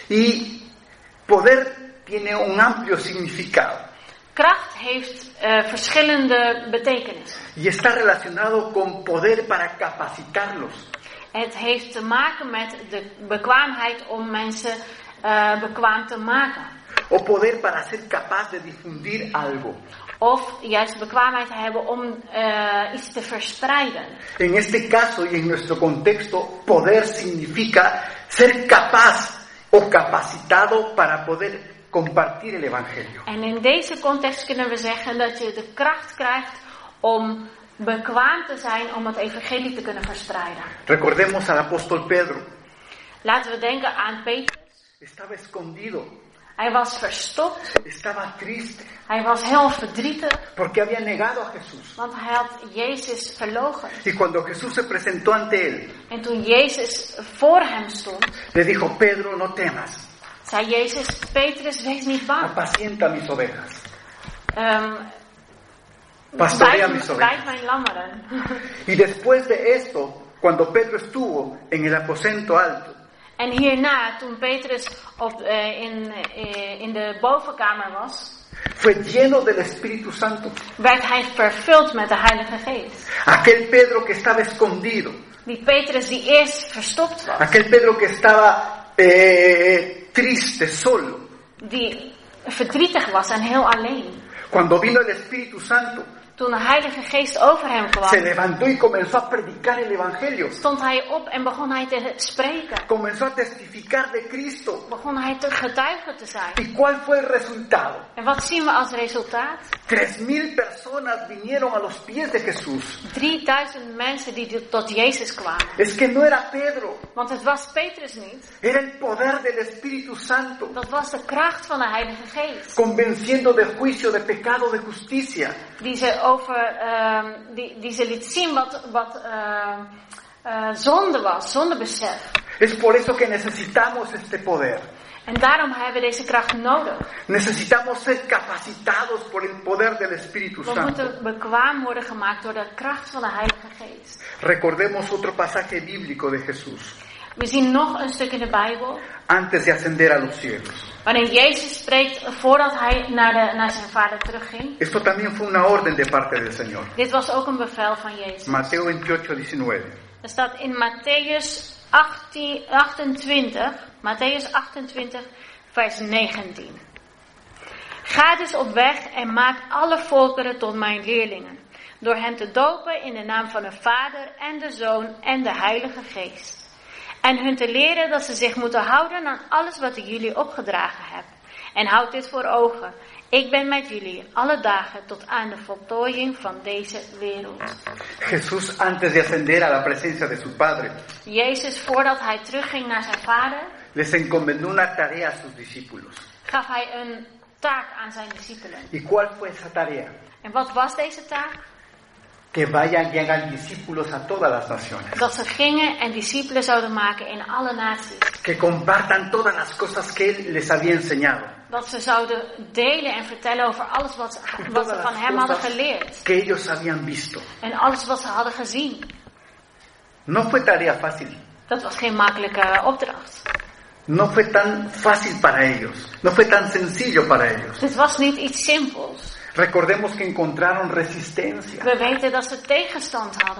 Y poder tiene un amplio significado. Kracht heeft uh, verschillende betekenissen. Y está relacionado con poder para capacitarlos. Het heeft te maken met de bekwaamheid om mensen uh, bekwaam te maken. O poder para ser capaz de difundir algo. Of juist bekwaamheid hebben om uh, iets te verspreiden. En este caso y en nuestro contexto, poder significa ser capaz o capacitado para poder compartir el Evangelio. En in deze context kunnen we zeggen dat je de kracht krijgt om bekwaam te zijn om het evangelie te kunnen verspreiden. Recordemos al apóstol Pedro. Laten we denken aan Petrus. Estaba escondido. Hij was verstopt. Estaba triste. Hij was heel verdrietig. Porque había negado a Jesús. Want hij had Jezus verloochend. Y cuando Jesús se presentó ante él. En toen Jezus voor hem stond. Le dijo, Pedro, no temas. Zei Jezus, Petrus, wees niet bang. Apacienta mis ovejas. Um, Pastorea mis ovejas. Bijt mijn lammeren. Y después de esto, cuando Pedro estuvo en el aposento alto. En hierna, toen Petrus op, uh, in, uh, in de bovenkamer was, fue lleno del Espíritu Santo. werd hij vervuld met de Heilige Geest. Aquel Pedro que estaba escondido, Die Petrus die eerst verstopt was, aquel Pedro que estaba eh, triste, solo, die verdrietig was en heel alleen. cuando vino el Espíritu Santo, Toen de Heilige Geest over hem se kwam, levantó y comenzó a predicar el Evangelio. stond hij op en begon hij te spreken. Comenzó a testificar de Cristo. Begon hij te getuigen te zijn. ¿Y cuál fue el resultado? En wat zien we als resultaat? Tres mil personas vinieron a los pies de Jesús. drieduizend mensen die tot Jezus kwamen. Es que no era Pedro, Want het was Petrus niet. era el poder del Espíritu Santo, Dat was de kracht van de Heilige Geest. convenciendo de juicio, de pecado, de justicia. Die ze, over, uh, die, die ze liet zien wat, wat uh, uh, zonde was, zondebesef. Es por eso que necesitamos este poder. En daarom hebben we deze kracht nodig. Necesitamos ser capacitados por el poder del Espíritu We Santo. moeten bekwaam worden gemaakt door de kracht van de Heilige Geest. Recordemos otro pasaje bíblico de Jesús, We zien nog een stuk in de Bijbel antes de ascender a los cielos. waarin Jezus spreekt voordat hij naar, de, naar zijn vader terugging. Esto también fue una orden de parte del Señor. Dit was ook een bevel van Jezus. Mateo veintiocho, diecinueve. Er staat in Matthäus achttien, achtentwintig, Matthäus achtentwintig, vers negentien. Ga dus op weg en maak alle volkeren tot mijn leerlingen, door hen te dopen in de naam van de Vader en de Zoon en de Heilige Geest. En hun te leren dat ze zich moeten houden aan alles wat ik jullie opgedragen heb. En houd dit voor ogen. Ik ben met jullie alle dagen tot aan de voltooiing van deze wereld. Jesús, antes de ascender a la presencia de su Padre, Jezus, voordat hij terugging naar zijn vader, les encomendó una tarea a sus discípulos. gaf hij een taak aan zijn discipelen. ¿Y cuál fue esa tarea? En wat was deze taak? Que vayan y hagan discípulos a todas las naciones. Dat ze gingen en discipelen zouden maken in alle naties. Que compartan todas las cosas que Él les había enseñado. Dat ze zouden delen en vertellen over alles wat, Y wat todas ze van las hem hadden cosas geleerd. que ellos habían visto. En alles wat ze hadden gezien. No fue tarea fácil. Dat was geen makkelijke opdracht. No fue tan fácil para ellos. No fue tan sencillo para ellos. Dit was niet iets simpels. Recordemos que encontraron resistencia We weten dat ze tegenstand hadden.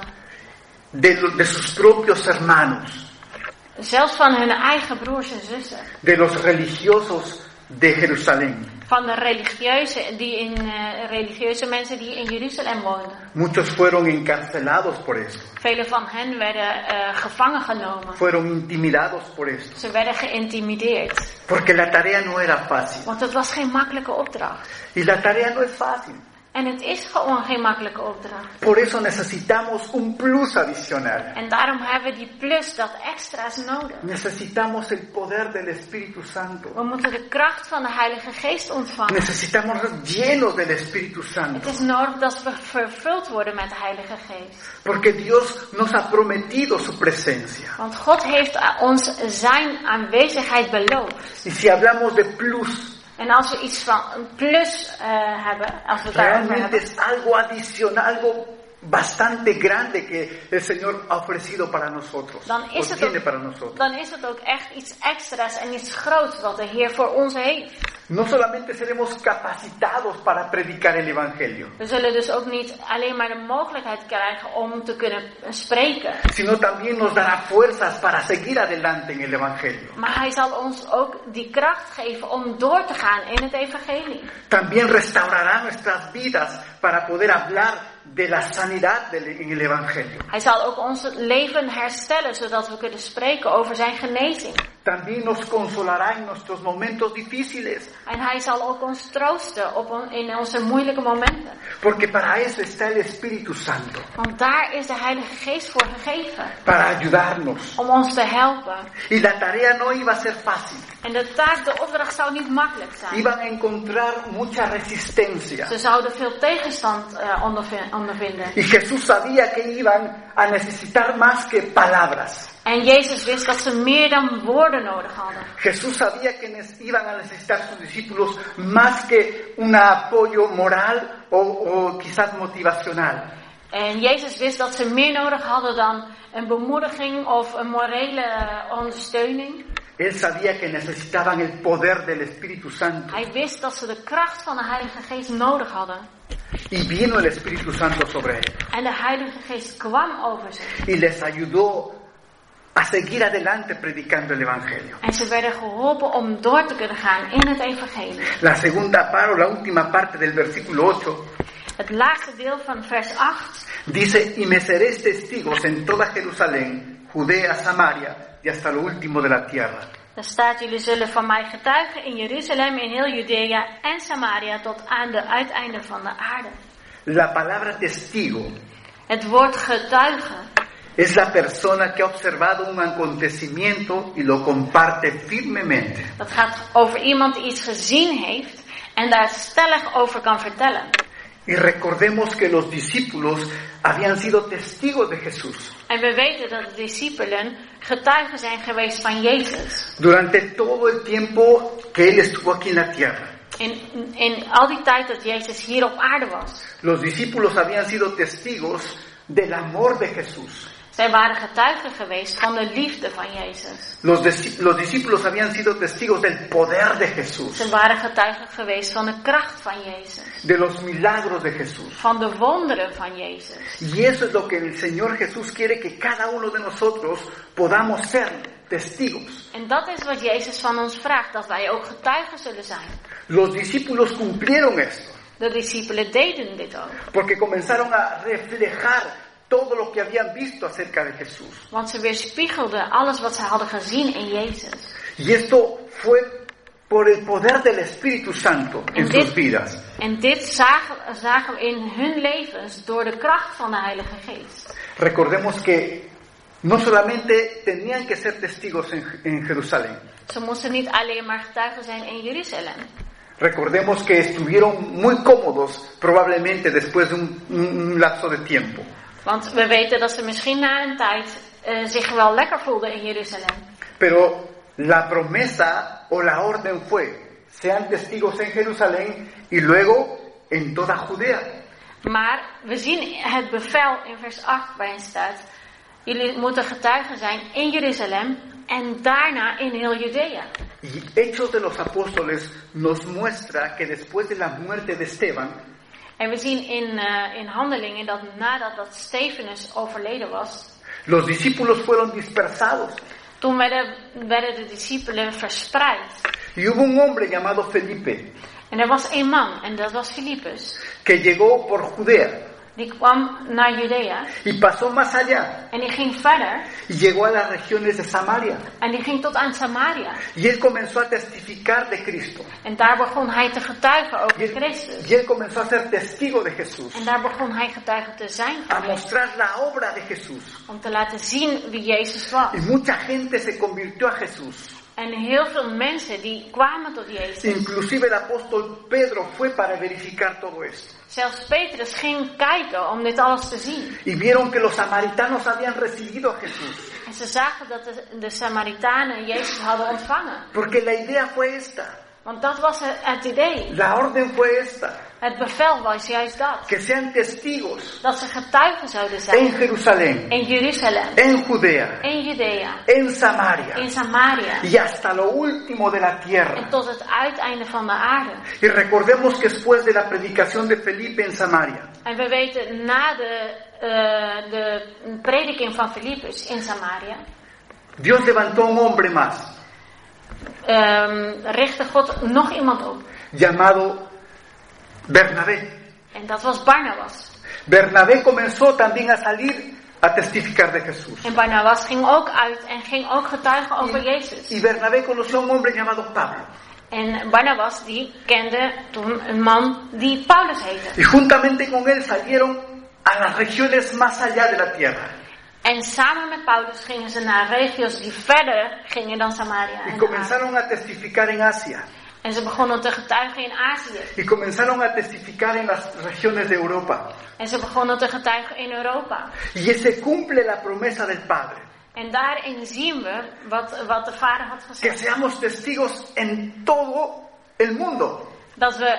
de, lo- de sus propios hermanos, Zelfs van hun eigen broers en zussen. de los religiosos de Jerusalén. Van de religieuze, die in, uh, religieuze mensen die in Jeruzalem woonden. Muchos fueron encarcelados por esto. Velen van hen werden uh, gevangen genomen. Fueron intimidados por esto. Ze werden geïntimideerd. Porque la tarea no era fácil. Want het was geen makkelijke opdracht. Y la tarea no es fácil. En het is gewoon geen makkelijke opdracht. Por eso necesitamos un plus adicional. En daarom hebben we die plus, dat extra's nodig. Necesitamos el poder del Espíritu Santo. We moeten de kracht van de Heilige Geest ontvangen. Necesitamos ser llenos del Espíritu Het Santo. is nodig dat we vervuld worden met de Heilige Geest. Porque Dios nos ha prometido su presencia. Want God heeft ons zijn aanwezigheid beloofd. Y si hablamos de plus, En als we iets van een plus uh, hebben, als we het daarover realmente hebben, es algo adicional, algo bastante grande que el Señor ha ofrecido para nosotros. dan O is, het tiene ook, para nosotros. dan is het ook echt iets extra's en iets groots wat de Heer voor ons heeft. No solamente seremos capacitados para predicar el Evangelio, We zullen dus ook niet alleen maar de mogelijkheid krijgen om te kunnen spreken. sino también nos dará fuerzas para seguir adelante en el Evangelio. Maar hij zal ons ook die kracht geven om door te gaan in het evangelie. También restaurará nuestras vidas para poder hablar de la sanidad del- en el Evangelio. Hij zal ook ons leven herstellen, zodat we kunnen spreken over zijn genezing. También nos consolará en nuestros momentos difíciles, En hij zal ook ons troosten op on- in onze moeilijke momenten. porque para eso está el Espíritu Santo, Want daar is de Heilige Geest voor gegeven. para ayudarnos. Om ons te helpen. Y la tarea no iba a ser fácil, En de taak, de opdracht zou niet makkelijk zijn. iban a encontrar mucha resistencia. Ze zouden veel tegenstand uh, ondervin- ondervinden. Y Jesús sabía que iban a necesitar más que palabras. En Jezus wist dat ze meer dan woorden nodig hadden. Jesús sabía que nes- iban a necesitar sus discípulos más que un apoyo moral o, o quizás motivacional. En Jezus wist dat ze meer nodig hadden dan een bemoediging of een morele uh, ondersteuning. Él sabía que necesitaban el poder del Espíritu Santo. Hij wist dat ze de kracht van de Heilige Geest nodig hadden. Y vino el Espíritu Santo sobre él. En de Heilige Geest kwam over ze. Y les ayudó a seguir adelante predicando el Evangelio. En ze werden geholpen om door te kunnen gaan in het evangelie. La segunda parte, o la última parte del versículo ocho, Het laatste deel van vers acht dice, y me seréis testigos en toda Jerusalén, Judea, Samaria y hasta lo último de la tierra. Daar staat, jullie zullen van mij getuigen in Jeruzalem, in heel Judea en Samaria tot aan de uiteinden van de aarde. La palabra testigo Het woord getuige es la persona que ha observado un acontecimiento y lo comparte firmemente. Dat gaat over iemand die iets gezien heeft en daar stellig over kan vertellen. Y recordemos que los discípulos habían sido testigos de Jesús. En we weten dat de discipelen getuigen zijn geweest van Jezus. Durante todo el tiempo que Él estuvo aquí en la tierra. In, in al die tijd dat Jezus hier op aarde was. Los discípulos habían sido testigos del amor de Jesús. Zij waren getuigen geweest van de liefde van Jezus. Los, de, los discípulos habían sido testigos del poder de Jesús. Ze waren getuigen geweest van de kracht van Jezus. De los milagros de Jesús. Van de wonderen van Jezus. Y eso es lo que el Señor Jesús quiere que cada uno de nosotros podamos ser testigos. En dat is wat Jezus van ons vraagt, dat wij ook getuigen zullen zijn. Los discípulos cumplieron esto. De discipelen deden dit ook. Porque comenzaron a reflejar todo lo que habían visto acerca de Jesús. Want ze weerspiegelden alles wat ze hadden gezien in Jezus. Y esto fue por el poder del Espíritu Santo en, en dit, sus vidas. En dit zagen, zagen we in hun levens door de kracht van de Heilige Geest. Recordemos que no solamente tenían que ser testigos en, en Jerusalén. Ze moesten niet alleen maar getuigen zijn in Jeruzalem. Recordemos que estuvieron muy cómodos probablemente después de un, un lapso de tiempo. Want we weten dat ze misschien na een tijd uh, zich wel lekker voelden in Jeruzalem. Pero la promesa o la orden fue, sean testigos en Jerusalén y luego en toda Judea. Maar we zien het bevel in vers acht waarin staat, jullie moeten getuigen zijn in Jeruzalem en daarna in heel Judea. Y Hechos de los Apóstoles nos muestra que después de la muerte de Esteban, en we zien in, uh, in Handelingen dat nadat dat Stefanus overleden was, los discípulos fueron dispersados. Toen werden, werden de discipelen verspreid. Y hubo un hombre llamado Felipe. En er was een man, en dat was Filippus. Que llegó por Judea. Die kwam naar Judea. Y pasó más allá. En die ging verder. Y llegó a las regiones de Samaria. En die ging tot aan Samaria. Y él comenzó a testificar de Cristo. En daar begon hij te getuigen over y él, Christus. Y él comenzó a ser testigo de Jesús. En daar begon hij getuige te zijn van a mostrar la obra de Jesús. Om te laten zien wie Jezus was. Y mucha gente se convirtió a Jesús. En heel veel mensen die kwamen tot Jezus. Inclusive el apóstol Pedro fue para verificar todo esto. Zelfs Petrus ging kijken om dit alles te zien. Y vieron que los samaritanos habían recibido a Jesús. En ze zagen dat de, de Samaritanen Jezus hadden ontvangen. Porque la idea fue esta. Want dat was het, het idee. La orden fue esta. Het bevel was juist dat. Que sean testigos. Dat ze getuigen zouden zijn. En Jerusalén. In Jeruzalem. En Judea. In Judea. En Samaria. In Samaria. Y hasta lo último de la tierra. En tot het uiteinde van de aarde. Y recordemos que después de la predicación de Felipe en Samaria. En we weten na de, uh, de prediking van Filippus in Samaria. Dios levantó un hombre más. Um, richtte God nog iemand op. Llamado Bernabé. En dat was Barnabas. Bernabé comenzó también a salir a testificar de Jesús. En Barnabas ging ook uit en ging ook getuigen over y, Jezus. Y Bernabé conoció a un hombre llamado Pablo. En Barnabas die kende toen een man die Paulus heette. Y juntamente con él salieron a las regiones más allá de la tierra. En samen met Paulus gingen ze naar regio's die verder gingen dan Samaria. Y comenzaron a testificar en Asia. En ze begonnen te getuigen in Azië. Y comenzaron a testificar en las regiones de Europa. En ze begonnen te getuigen in Europa. Y se cumple la promesa del Padre. En daarin zien we wat, wat de Vader had gezegd. Que seamos testigos en todo el mundo. Dat we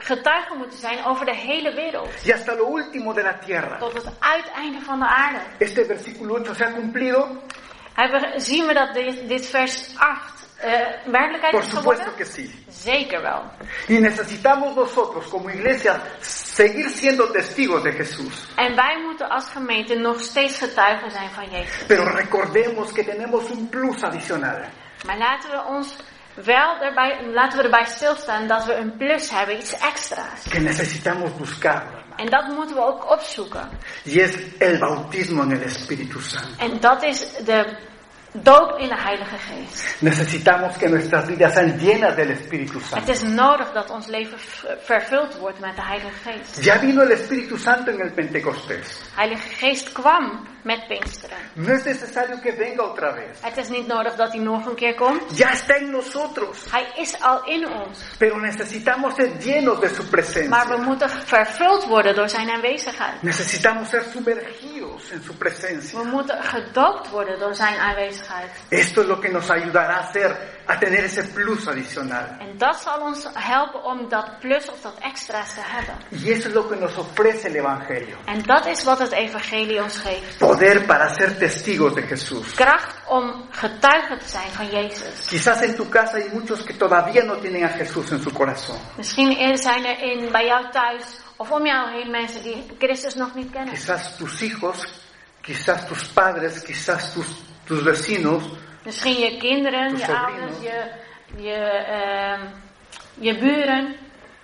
getuige moeten zijn over de hele wereld. y hasta lo último de la tierra. Tot het uiteinde van de aarde. Este versículo ocho se ha cumplido. Hebben, zien we dat dit, dit vers acht uh, werkelijkheid Por is geworden? supuesto que sí. Zeker wel. Y necesitamos nosotros como iglesia seguir siendo testigos de Jesús. En wij moeten als gemeente nog steeds getuigen zijn van Jezus. Pero recordemos que tenemos un plus adicional. Maar laten we ons wel erbij, laten we erbij stilstaan dat we een plus hebben, iets extra's. Que necesitamos buscarlo. En dat moeten we ook opzoeken. Y es el bautismo en el Espíritu Santo. En dat is de doop in de Heilige Geest. Necesitamos que nuestras vidas sean llenas del Espíritu Het Santo. is nodig dat ons leven vervuld wordt met de Heilige Geest. Ya vino el Espíritu Santo en el Pentecostés. Heilige Geest kwam met Pinksteren. No es necesario que venga otra vez. Het is niet nodig dat hij nog een keer komt. Ya está en nosotros. Hij is al in ons. Pero necesitamos ser llenos de su Maar we presencia. moeten vervuld worden door zijn aanwezigheid. Necesitamos ser sumergidos en su presencia. We moeten gedoopt worden door zijn aanwezigheid. Esto es lo que nos ayudará a hacer, a tener ese plus adicional. En dat zal ons helpen om dat plus of dat extra's te hebben. Y eso es lo que nos ofrece el Evangelio. En dat is wat het evangelie ons geeft. Poder para ser testigos de Jesús. Kracht om getuige te zijn van Jezus. Quizás en tu casa hay muchos que todavía no tienen a Jesús en su corazón. Misschien zijn er in, bij jou thuis of om jou heen mensen die Christus nog niet kennen. Quizás tus hijos, quizás tus padres, quizás tus, tus vecinos. Misschien je kinderen, Tus je sobrinos. ouders, je, je, uh, je buren.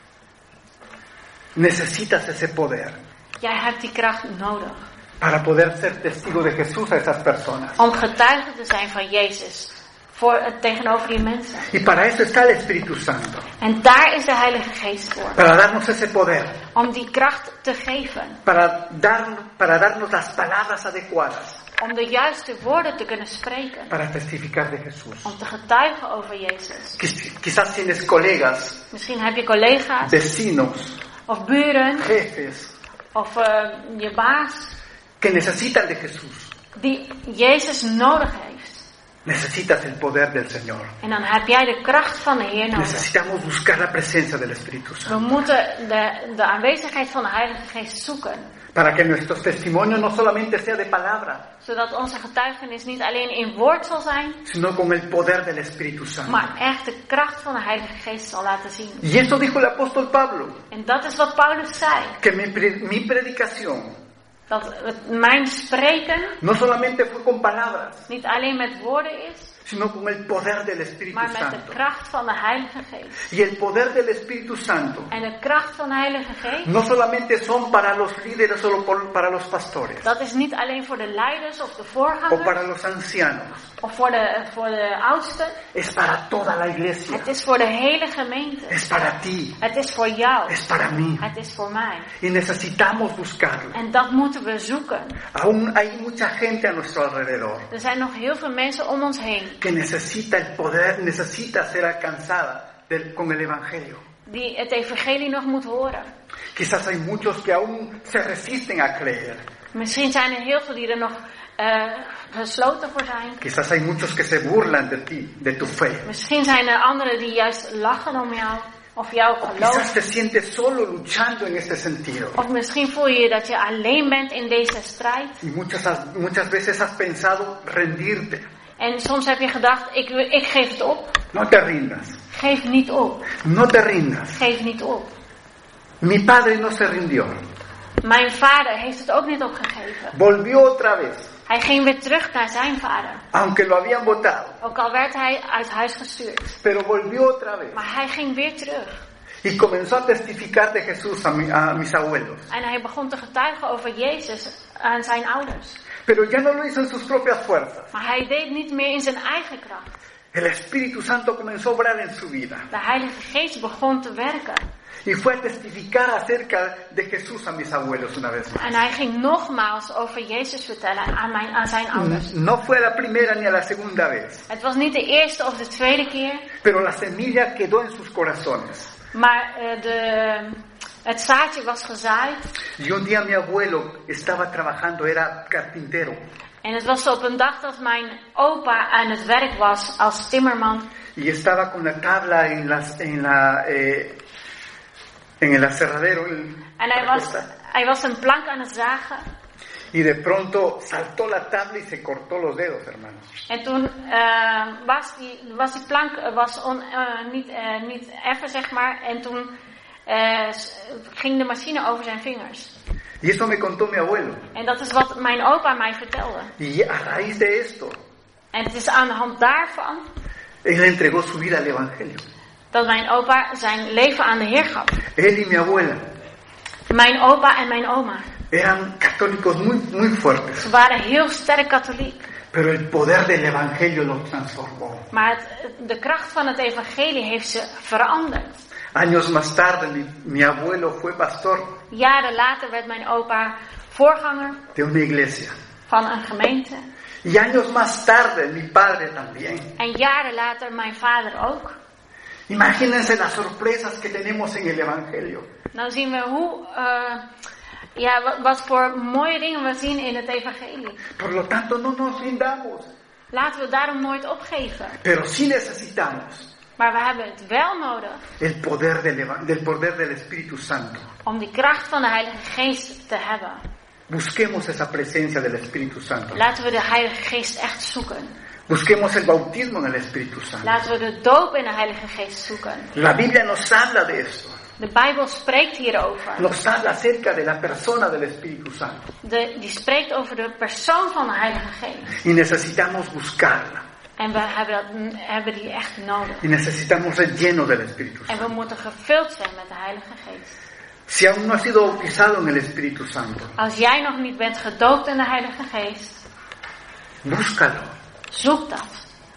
Necesitas ese poder Jij hebt die kracht nodig. para poder ser testigo de Jesús a esas personas. Om getuige te zijn van Jezus. Voor het tegenover die mensen. Y para eso está el Espíritu Santo. En daar is de Heilige Geest voor. Para darnos ese poder. Om die kracht te geven. Para, dar, para darnos las palabras adecuadas. Om de juiste woorden te kunnen spreken. Para testificar de Jesús. Om te getuigen over Jezus. Quiz- Quizás tienes colegas, Misschien heb je collega's. vecinos, Of buren. jefes, Of uh, je baas. que necesitan de Jesús. Die Jezus nodig heeft. Necesitas el poder del Señor. En dan heb jij de kracht van de Heer nodig. Necesitamos buscar la presencia del Espíritu We Santo. moeten de, de aanwezigheid van de Heilige Geest zoeken. Para que nuestros testimonios no solamente sea de palabra, Zodat onze getuigenis niet alleen in woord zal zijn. sino con el poder del Espíritu Santo. Maar echt de kracht van de Heilige Geest zal laten zien. Y eso dijo el apóstol Pablo, En dat is wat Paulus zei. que mi, pre- mi predicación Dat het, mijn spreken no solamente fue con palabras, niet alleen met woorden is. sino con el poder del Espíritu Maar met de Santo. kracht van de Heilige Geest. Y el poder del Espíritu Santo En de kracht van de Heilige Geest. no solamente son para los líderes o por- para los pastores Dat is niet alleen voor de leiders of de o voorgangers. para los ancianos, Of voor de, voor de oudsten. es para toda la iglesia, Het is voor de hele gemeente. es para ti, Het is voor jou. es para mí. Het is voor mij. Y necesitamos buscarlo. En dat moeten we zoeken. Aún hay mucha gente a nuestro alrededor Er zijn nog heel veel mensen om ons heen. que necesita el poder, necesita ser alcanzada del- con el Evangelio. Die het evangelie nog moet horen. Quizás hay muchos que aún se resisten a creer. Misschien zijn er heel veel die er nog uh, gesloten voor zijn. Quizás hay muchos que se burlan de ti, de tu fe. Misschien zijn er anderen die juist lachen om jou. Of jouw Quizás geloof. te sientes solo luchando en este sentido. Of misschien voel je dat je alleen bent in deze strijd. Y muchas, has- muchas veces has pensado rendirte. En soms heb je gedacht, ik, ik geef het op. No te rindas, Geef niet op. no te rindas. Geef niet op. Mi padre no se rindió. Mijn vader heeft het ook niet opgegeven. Volvió otra vez, Hij ging weer terug naar zijn vader. aunque lo habían votado. Ook al werd hij uit huis gestuurd. Pero volvió otra vez. Maar hij ging weer terug. Y comenzó a testificar de Jesús a, mi- a mis abuelos. En hij begon te getuigen over Jezus aan zijn ouders. Pero ya no lo hizo en sus propias fuerzas. Maar hij deed niet meer in zijn eigen kracht. El Espíritu Santo comenzó a obrar en su vida. De Heilige Geest begon te werken. Y fue a testificar acerca de Jesús a mis abuelos una vez más. En hij ging nogmaals over Jezus vertellen aan, mijn, aan zijn ouders. No fue a la primera ni a la segunda vez. Het was niet de eerste of de tweede keer. Pero la semilla quedó en sus corazones. Maar uh, de, het zaadje was gezaaid. Y un día mi abuelo estaba trabajando, era carpintero. En het was op een dag dat mijn opa aan het werk was als timmerman. Y estaba con la tabla en, las, en, la, eh, en el aserradero. El, En hij was, hij was een plank aan het zagen. Y de pronto saltó la tabla y se cortó los dedos, hermanos. En toen uh, was, die, was die plank uh, was on, uh, niet, uh, niet effen, zeg maar. En toen uh, ging de machine over zijn vingers. Y eso me contó mi abuelo. En dat is wat mijn opa mij vertelde. Y a raíz de esto, En het is aan de hand daarvan él entregó su vida al Evangelio. dat mijn opa zijn leven aan de Heer gaf. Él y mi abuela Mijn opa en mijn oma. eran católicos muy, muy fuertes. Ze waren heel sterk katholiek. Pero el poder del Evangelio los transformó. Maar het, de kracht van het evangelie heeft ze veranderd. Años más tarde, mi, mi abuelo fue pastor Jaren later werd mijn opa voorganger de una iglesia. van een gemeente. Y años más tarde, mi padre también. En jaren later mijn vader ook. Imagínense las sorpresas que tenemos en el Evangelio. Nou zien we hoe, uh, ja, wat, wat voor mooie dingen we zien in het evangelie. Por lo tanto, no nos rindamos. Laten we daarom nooit opgeven. Pero sí necesitamos Maar we hebben het wel nodig el poder del, eva- del poder del Espíritu Santo. om die kracht van de Heilige Geest te hebben. Busquemos esa presencia del Espíritu Santo. Laten we de Heilige Geest echt zoeken. Busquemos el bautismo en el Espíritu Santo. Laten we de doop in de Heilige Geest zoeken. La Biblia nos habla de esto. De Bijbel spreekt hierover. Nos habla acerca de la persona del Espíritu Santo. De, die spreekt over de persoon van de Heilige Geest. Y necesitamos buscarla. En we hebben, dat, hebben die echt nodig. Y necesitamos ser llenos del Espíritu En Santo. we moeten gevuld zijn met de Heilige Geest. Si aún no has sido bautizado en el Espíritu Santo, Als jij nog niet bent gedoopt in de Heilige Geest, búscalo. zoek dat.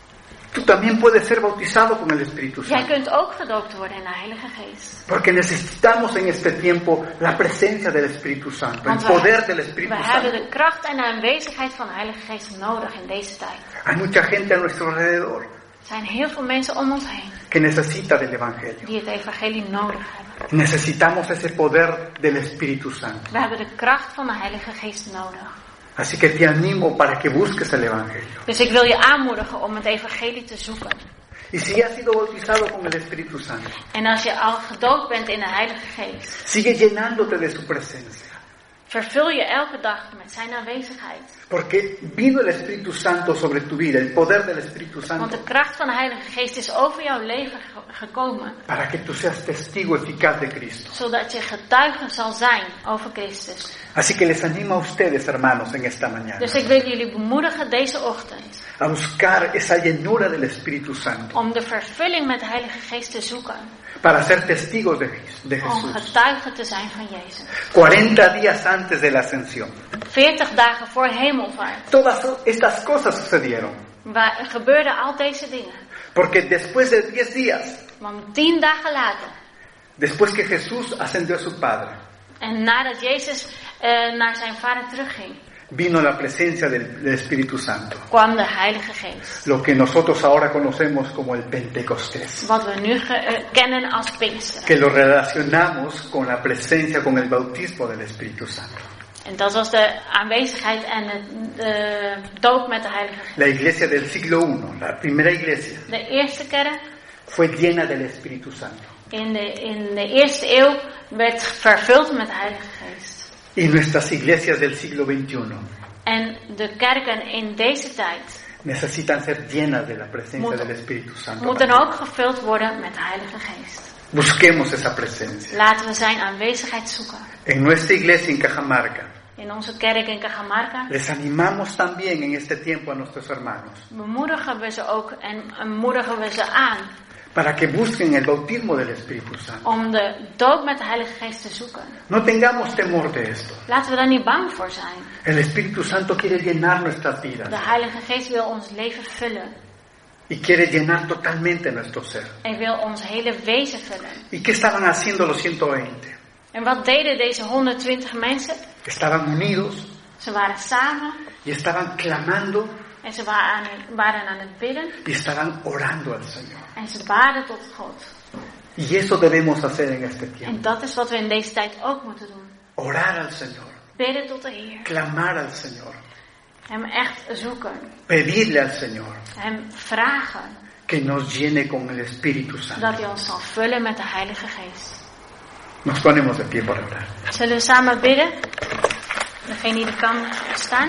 Tú también puedes ser bautizado con el Espíritu Jij Santo. kunt ook gedoopt worden in de Heilige Geest. Porque necesitamos en este tiempo la presencia del Espíritu Santo, el Want poder del we, Espíritu we hebben Santo. de kracht en de aanwezigheid van de Heilige Geest nodig in deze tijd. Hay mucha gente a nuestro alrededor Er zijn heel veel mensen om ons heen que necesita del Evangelio. die het evangelie nodig hebben. Necesitamos ese poder del Espíritu Santo. We hebben de kracht van de Heilige Geest nodig. Así que te animo para que busques el Evangelio. Dus ik wil je aanmoedigen om het evangelie te zoeken. Y si has sido bautizado con el Espíritu Santo, En als je al gedoopt bent in de Heilige Geest, sigue llenándote de su presencia. vervul je elke dag met zijn aanwezigheid. Porque vino el Espíritu Santo sobre tu vida, el poder del Espíritu Want Santo, de kracht van de Heilige Geest is over jouw leven ge- gekomen. para que tú seas testigo eficaz de Cristo. Zodat je getuige zal zijn over Christus. Así que les animo a ustedes, hermanos, en esta mañana, Dus ik wil jullie bemoedigen deze ochtend a buscar esa llenura del Espíritu Santo, om de vervulling met de Heilige Geest te zoeken. para ser testigos de, de Om Jesús. getuige te zijn van Jezus. cuarenta días antes de la ascensión. veertig dagen voor hemelvaart. Todas estas cosas sucedieron, Waar gebeurden al deze dingen. porque después de diez días, Want tien dagen later, después que Jesús ascendió a su Padre, en nadat Jezus uh, naar zijn vader terugging, vino la presencia del, del Espíritu Santo, kwam de Heilige Geest. lo que nosotros ahora conocemos como el Pentecostés, Wat we nu ge- uh, kennen als Pinksteren. que lo relacionamos con la presencia, con el bautismo del Espíritu Santo. En dat was de aanwezigheid en de, de doop met de Heilige Geest. La iglesia del siglo primero, la primera iglesia, De eerste kerk fue llena del Espíritu Santo. in de, in de eerste eeuw werd vervuld met de Heilige Geest. Y nuestras iglesias del siglo veintiuno En de kerken in deze tijd necesitan ser llenas de la presencia Moet- del Espíritu Santo. moeten ook gevuld worden met de Heilige Geest. Busquemos esa presencia. Laten we zijn aanwezigheid zoeken. En nuestra iglesia en Cajamarca, In onze kerk in Cajamarca les animamos también en este tiempo a nuestros hermanos bemoedigen we ze ook en, en moedigen we ze aan para que busquen el bautismo del Espíritu Santo. om de doop met de Heilige Geest te zoeken. No tengamos temor de esto. Laten we daar niet bang voor zijn. El Espíritu Santo quiere llenar nuestras vidas De Heilige Geest wil ons leven vullen. y quiere llenar totalmente nuestro ser. Hij wil ons hele wezen vullen. ¿Y qué estaban haciendo los ciento veinte? En wat deden deze honderdtwintig mensen? Estaban unidos Ze waren samen y estaban clamando en ze waren aan het, waren aan het bidden y estaban orando al Señor. en ze baden tot God. Y eso debemos hacer en este En tiempo. dat is wat we in deze tijd ook moeten doen. Orar al Señor, Bidden tot de Heer. clamar al Señor, Hem echt zoeken. pedirle al Señor Hem vragen que nos llene con el Espíritu Santo. dat hij ons zal vullen met de Heilige Geest. Nos ponemos de pie para orar. Zullen we samen bidden? Degene die er kan staan.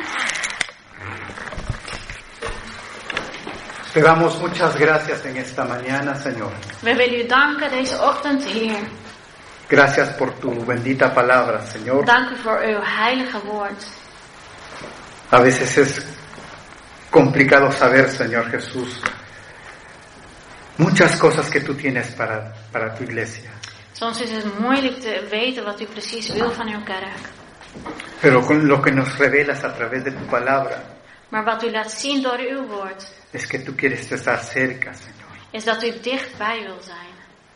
Te damos muchas gracias en esta mañana, Señor. We willen u danken deze ochtend, Heer. Gracias por tu bendita palabra, Señor. Dank u voor uw heilige woord. A veces es complicado saber, Señor Jesús, muchas cosas que tú tienes para, para tu iglesia. Soms is het moeilijk te weten wat u precies wil van uw kerk. Pero con lo que nos revelas a través de tu palabra Maar wat u laat zien door uw woord, es que tú quieres estar cerca, Señor. is dat u dichtbij wil zijn.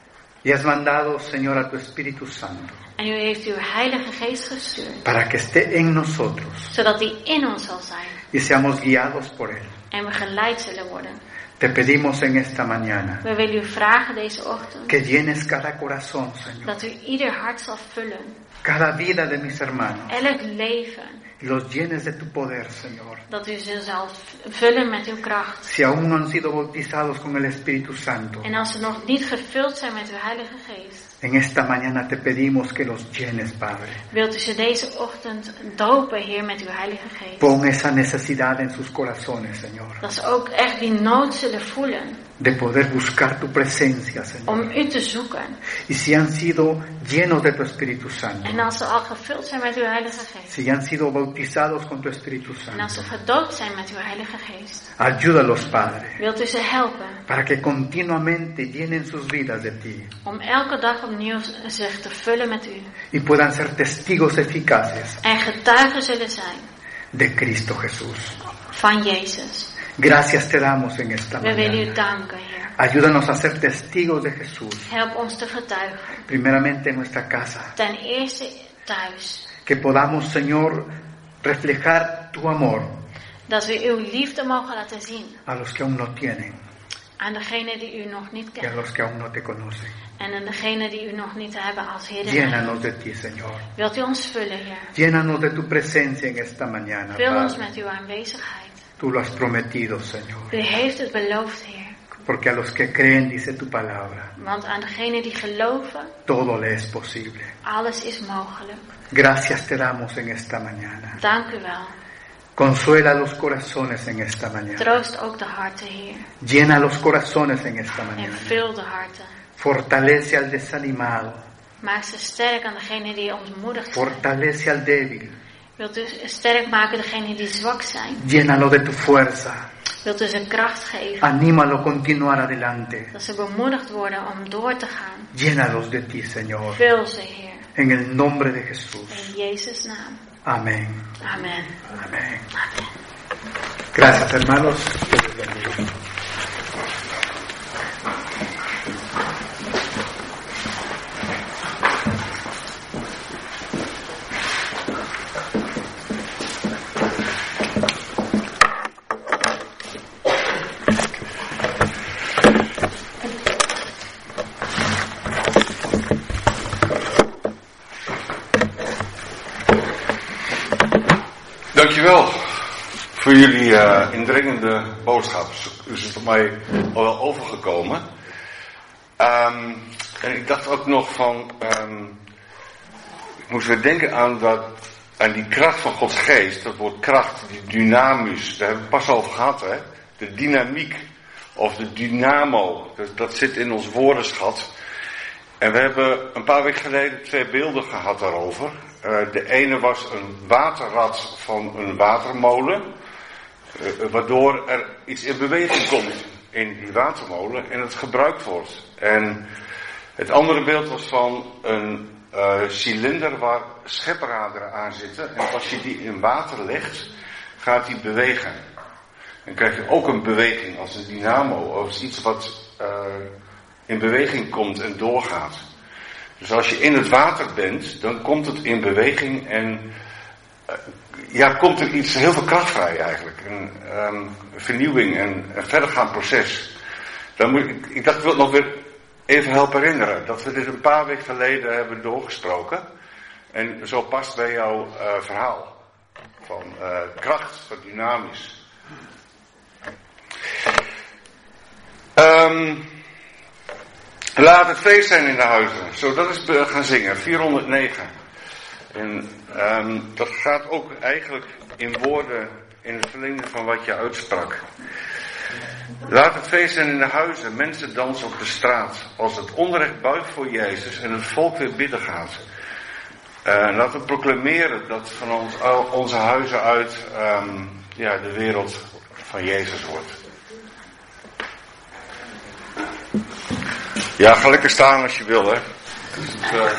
Y has mandado, Señor, a tu Espíritu Santo En u heeft uw heilige geest gestuurd, para que esté en nosotros zodat die in ons zal zijn. y seamos guiados por Él. En we geleid zullen worden. Te pedimos en esta mañana We willen u vragen deze ochtend, que llenes cada corazón, Señor, dat u ieder hart zal vullen. cada vida de mis hermanos, Elk leven. y los llenes de tu poder, Señor. Dat u ze zal vullen met uw kracht. Si aún no han sido bautizados con el Espíritu Santo, En als ze nog niet gevuld zijn met uw heilige geest, en esta mañana te pedimos que los llenes, Padre. wilt u ze deze ochtend dopen, Heer, met uw heilige geest. Pon esa necesidad en sus corazones, Señor, Dat ze ook echt die nood zullen voelen de poder buscar tu presencia, Señor. om u te zoeken. Y si han sido llenos de tu Espíritu Santo, En als ze al gevuld zijn met uw heilige geest. si han sido bautizados con tu Espíritu En als ze Santo, gedoopt zijn met uw heilige geest. ayúdalos, Padre, Wilt u ze helpen para que continuamente llenen sus vidas de ti om elke dag opnieuw zich te vullen met u. y puedan ser testigos eficaces En getuigen zullen zijn de Cristo Jesús. van Jezus. Gracias te damos en esta We willen u mañana. danken, Heer. Ayúdanos a ser testigos de Jesús, Help ons te getuigen. primeramente en nuestra casa. Ten eerste thuis. Que podamos, Señor, reflejar tu amor Dat we uw liefde mogen laten zien a los que aún no tienen aan degenen die u nog niet y a kennen. los que aún no te conocen. En aan degenen die u nog niet hebben als Heer en Llénanos Heiland. de ti, Señor. Wilt u ons vullen, Heer? Llénanos de tu presencia en esta mañana, Vul ons Padre. met uw aanwezigheid. Tú lo has prometido, Señor. U heeft het beloofd, Heer. Porque a los que creen, dice tu palabra, Want aan degenen die geloven, todo le es posible. alles is mogelijk. Gracias te damos en esta mañana. Dank u wel. Consuela los corazones en esta mañana. Troost ook de harten, Heer. Llena los corazones en esta En mañana. vul de harten. Fortalece al desanimado. Maak ze sterk aan degenen die ontmoedigd zijn. Fortalece al débil. Wilt u sterk maken degenen die zwak zijn. Llénalo de tu fuerza. Wilt u ze kracht geven. Anímalo a continuar adelante. Dat ze bemoedigd worden om door te gaan. Llénalos de ti, Señor. Vul ze, Heer. En el nombre de Jesús. In Jezus' naam. Amén. Amen. Amén. Gracias, hermanos. Dios les bendiga. Dankjewel voor jullie uh, indringende boodschap. U is op mij al wel overgekomen. Um, en ik dacht ook nog van, um, ik moest weer denken aan, dat, aan die kracht van Gods geest. Dat woord kracht, die dynamisch, daar hebben we het pas over gehad, hè. De dynamiek, of de dynamo, dat, dat zit in ons woordenschat. En we hebben een paar weken geleden twee beelden gehad daarover. Uh, de ene was een waterrad van een watermolen, uh, waardoor er iets in beweging komt in die watermolen en het gebruikt wordt. En het andere beeld was van een uh, cilinder waar schepraderen aan zitten. En als je die in water legt, gaat die bewegen. Dan krijg je ook een beweging als een dynamo, als iets wat uh, in beweging komt en doorgaat. Dus als je in het water bent, dan komt het in beweging en uh, ja, komt er iets, heel veel kracht vrij eigenlijk. Een um, vernieuwing en een verdergaand proces. Dan moet, ik, ik dacht, ik wil het nog weer even helpen herinneren. Dat we dit een paar weken geleden hebben doorgesproken. En zo past bij jouw uh, verhaal. Van uh, kracht, van dynamisch. Um, Laat het feest zijn in de huizen. Zo, dat is gaan zingen, vierhonderdnegen. En um, dat gaat ook eigenlijk in woorden in het verlengde van wat je uitsprak. Laat het feest zijn in de huizen, mensen dansen op de straat. Als het onrecht buigt voor Jezus en het volk weer bidden gaat. Uh, laten we proclameren dat van ons, onze huizen uit um, ja, de wereld van Jezus wordt. Ja, ga lekker staan als je wil, hè. Dus het, uh...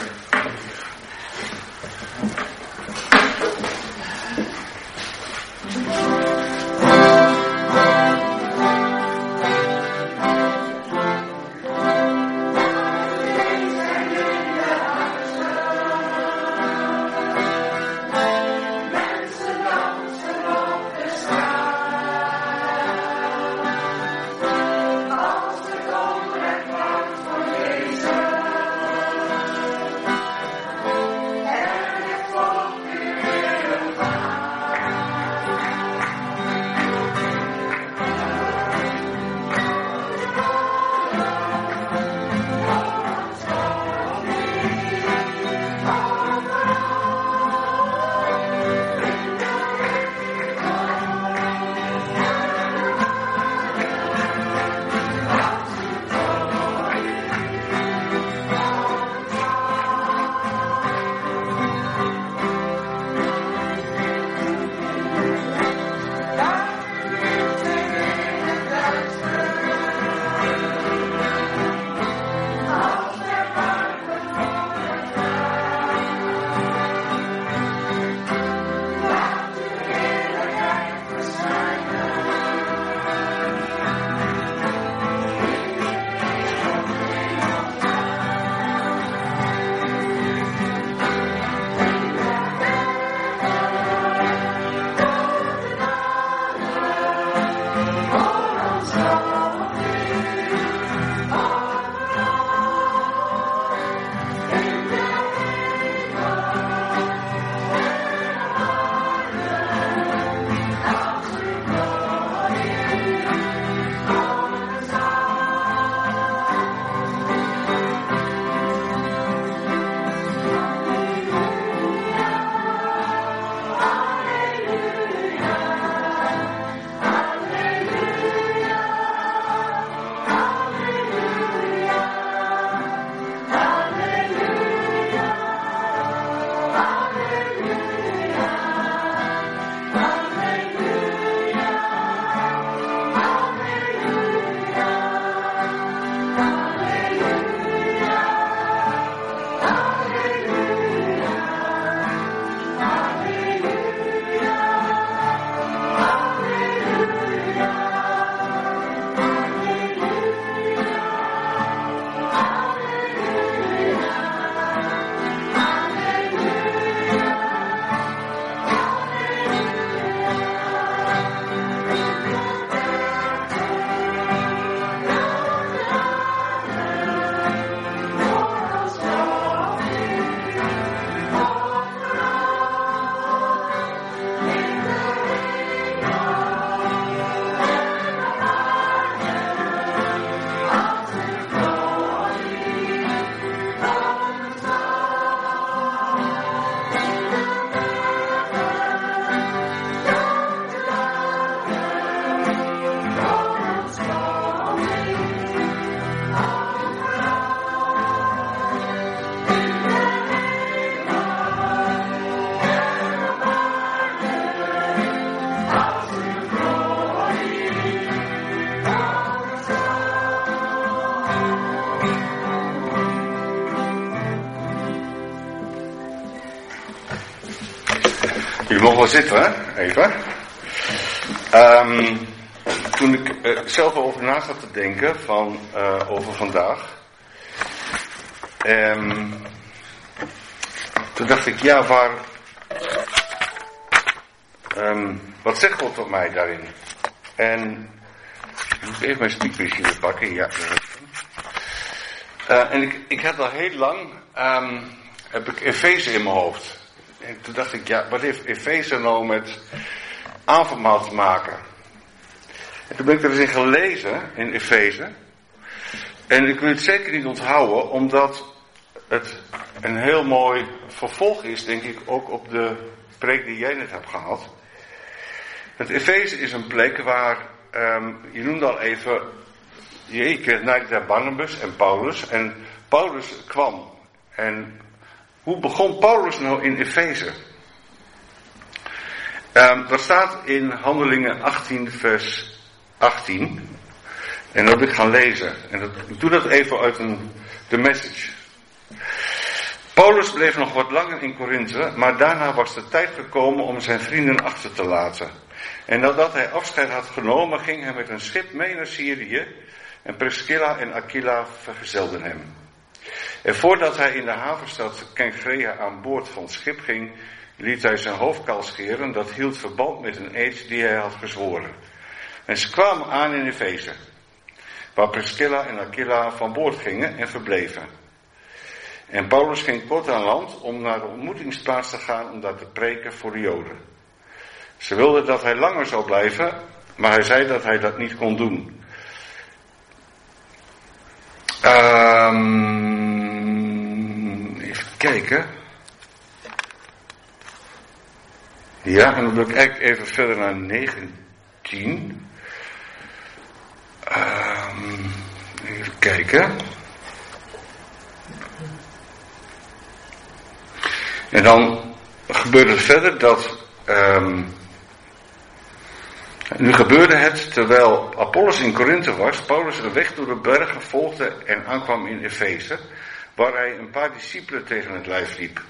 Jullie mogen wel zitten, hè? Even. Um, toen ik uh, zelf over na zat te denken van, uh, over vandaag. Um, toen dacht ik, ja, waar... Um, wat zegt God tot mij daarin? En... Ik moet even mijn speakbriefje weer pakken. Ja. Uh, en ik, ik had al heel lang... Um, heb ik Efeze in mijn hoofd. En toen dacht ik, ja, wat heeft Efeze nou met avondmaal te maken? En toen ben ik er eens in gelezen, in Efeze. En ik wil het zeker niet onthouden, omdat het een heel mooi vervolg is, denk ik, ook op de preek die jij net hebt gehad. Het Efeze is een plek waar, um, je noemde al even, je kreeg naar Barnabas en Paulus. En Paulus kwam. En hoe begon Paulus nou in Efeze? Um, dat staat in Handelingen achttien vers achttien. En dat wil ik gaan lezen. En dat, ik doe dat even uit een, de message. Paulus bleef nog wat langer in Korinthe, maar daarna was de tijd gekomen om zijn vrienden achter te laten. En nadat hij afscheid had genomen, ging hij met een schip mee naar Syrië. En Priscilla en Aquila vergezelden hem. En voordat hij in de havenstad Kenkrea aan boord van het schip ging, liet hij zijn hoofd kaal scheren. Dat hield verband met een eed die hij had gezworen. En ze kwamen aan in Efeze, waar Priscilla en Aquila van boord gingen en verbleven. En Paulus ging kort aan land om naar de ontmoetingsplaats te gaan om daar te preken voor de Joden. Ze wilden dat hij langer zou blijven, maar hij zei dat hij dat niet kon doen. Um, even kijken. Ja, en dan wil ik eigenlijk even verder naar negentien. Um, even kijken. En dan gebeurde het verder dat... Um, nu gebeurde het terwijl Apollos in Korinthe was, Paulus de weg door de bergen volgde en aankwam in Efeze, waar hij een paar discipelen tegen het lijf liep.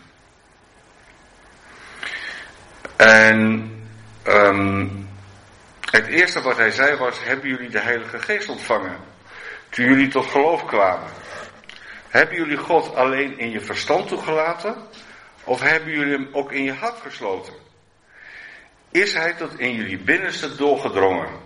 En um, het eerste wat hij zei was: hebben jullie de Heilige Geest ontvangen toen jullie tot geloof kwamen? Hebben jullie God alleen in je verstand toegelaten, of hebben jullie hem ook in je hart gesloten? Is hij tot in jullie binnenste doorgedrongen? Oké,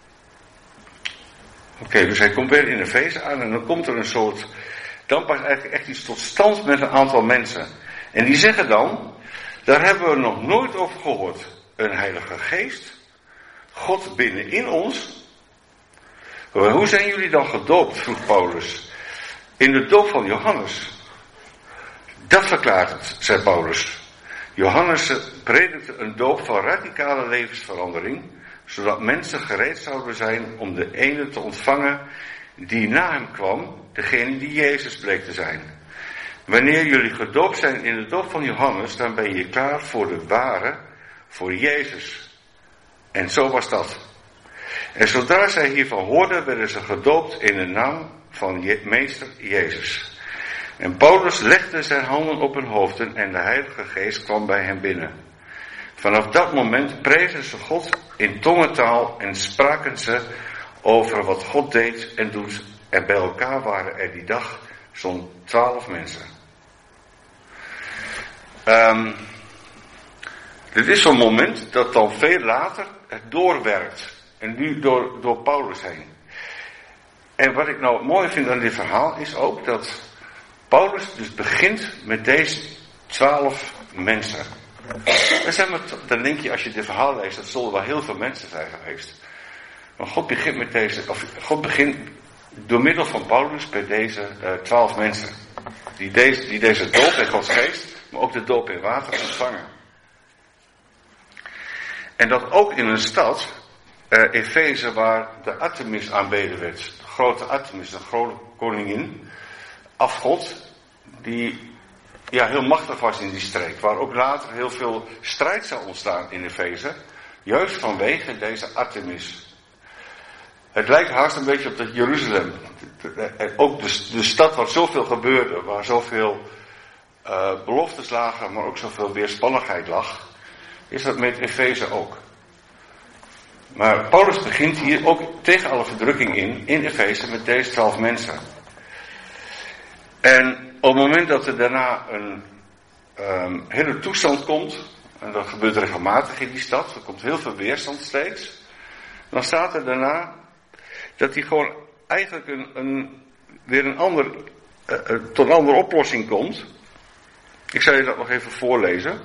okay, dus hij komt weer in Efeze aan en dan komt er een soort, dan pas eigenlijk echt iets tot stand met een aantal mensen. En die zeggen dan, daar hebben we nog nooit over gehoord. Een Heilige Geest, God binnenin ons. Hoe zijn jullie dan gedoopt, vroeg Paulus. In de doop van Johannes. Dat verklaart het, zei Paulus. Johannes predikte een doop van radicale levensverandering, zodat mensen gereed zouden zijn om de ene te ontvangen die na hem kwam, degene die Jezus bleek te zijn. Wanneer jullie gedoopt zijn in de doop van Johannes, dan ben je klaar voor de ware, voor Jezus. En zo was dat. En zodra zij hiervan hoorden, werden ze gedoopt in de naam van Je- meester Jezus. En Paulus legde zijn handen op hun hoofden en de Heilige Geest kwam bij hen binnen. Vanaf dat moment prezen ze God in tongentaal en spraken ze over wat God deed en doet. En bij elkaar waren er die dag zo'n twaalf mensen. Um, dit is zo'n moment dat dan veel later het doorwerkt. En nu door, door Paulus heen. En wat ik nou mooi vind aan dit verhaal is ook dat Paulus dus begint met deze twaalf mensen. Dan, zijn we, dan denk je, als je dit verhaal leest, dat zullen wel heel veel mensen zijn geweest. Maar God begint met deze, of God begint door middel van Paulus bij deze uh, twaalf mensen. Die deze, die deze doop in Gods geest, maar ook de doop in water ontvangen. En dat ook in een stad, uh, Efeze, waar de Artemis aanbeden werd. De grote Artemis, de grote koningin. Afgod, die ja, heel machtig was in die streek, waar ook later heel veel strijd zou ontstaan in Efeze, juist vanwege deze Artemis. Het lijkt haast een beetje op dat Jeruzalem, ook de, de stad waar zoveel gebeurde, waar zoveel uh, beloftes lagen, maar ook zoveel weerspannigheid lag, is dat met Efeze ook. Maar Paulus begint hier ook tegen alle verdrukking in, in Efeze, met deze twaalf mensen. En op het moment dat er daarna een um, hele toestand komt, en dat gebeurt regelmatig in die stad, er komt heel veel weerstand steeds, dan staat er daarna dat hij gewoon eigenlijk een, een, weer een ander, uh, uh, tot een andere oplossing komt. Ik zal je dat nog even voorlezen.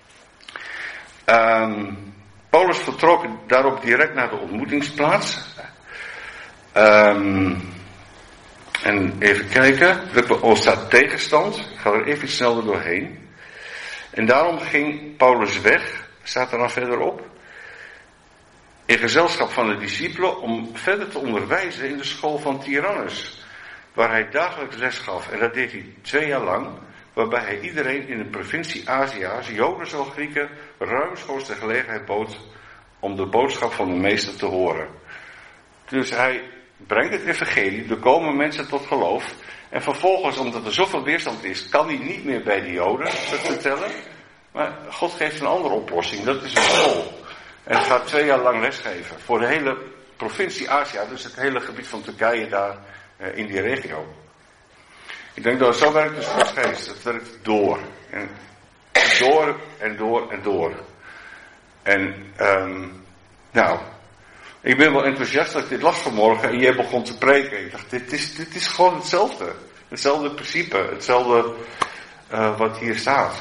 Um, Paulus vertrok daarop direct naar de ontmoetingsplaats. Um, En even kijken. Er staat tegenstand. Ik ga er even snel doorheen. En daarom ging Paulus weg. Staat er dan verderop. In gezelschap van de discipelen. Om verder te onderwijzen in de school van Tyrannus. Waar hij dagelijks les gaf. En dat deed hij twee jaar lang. Waarbij hij iedereen in de provincie Azië's, Joden zoals Grieken, ruimschoots de gelegenheid bood om de boodschap van de meester te horen. Dus hij brengt het evangelie, er komen mensen tot geloof. En vervolgens, omdat er zoveel weerstand is, kan hij niet meer bij de Joden dat vertellen. Maar God geeft een andere oplossing, dat is een school. En hij gaat twee jaar lang lesgeven voor de hele provincie Azië, dus het hele gebied van Turkije daar uh, in die regio. Ik denk dat zo werkt dus Gods geest. Het werkt door. En door en door en door. En, um, nou, ik ben wel enthousiast dat ik dit las vanmorgen en jij begon te preken. Ik dacht, dit is, dit is gewoon hetzelfde. Hetzelfde principe. Hetzelfde uh, wat hier staat.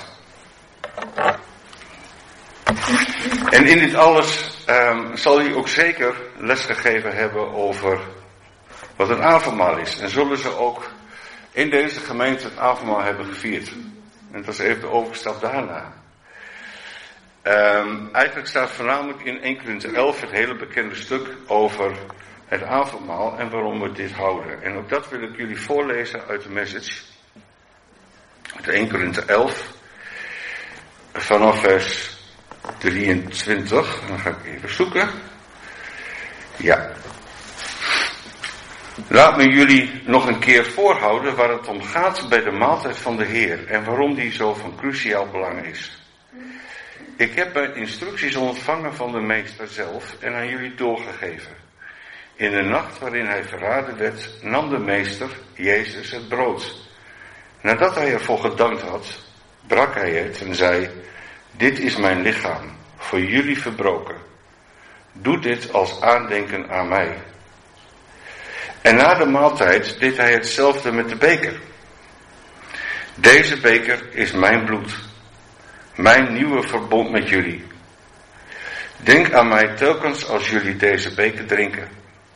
En in dit alles um, zal hij ook zeker les gegeven hebben over wat een avondmaal is. En zullen ze ook in deze gemeente het avondmaal hebben gevierd. En dat is even de overstap daarna. Um, eigenlijk staat voornamelijk in Eerste Korinthe elf het hele bekende stuk over het avondmaal en waarom we dit houden. En ook dat wil ik jullie voorlezen uit de message. Uit Eerste Korinthe elf. Vanaf vers drieëntwintig. Dan ga ik even zoeken. Ja. Laat me jullie nog een keer voorhouden waar het om gaat bij de maaltijd van de Heer en waarom die zo van cruciaal belang is. Ik heb mijn instructies ontvangen van de meester zelf en aan jullie doorgegeven. In de nacht waarin hij verraden werd, nam de meester, Jezus, het brood. Nadat hij ervoor gedankt had, brak hij het en zei, dit is mijn lichaam, voor jullie verbroken. Doe dit als aandenken aan mij. En na de maaltijd deed hij hetzelfde met de beker. Deze beker is mijn bloed, mijn nieuwe verbond met jullie. Denk aan mij telkens als jullie deze beker drinken.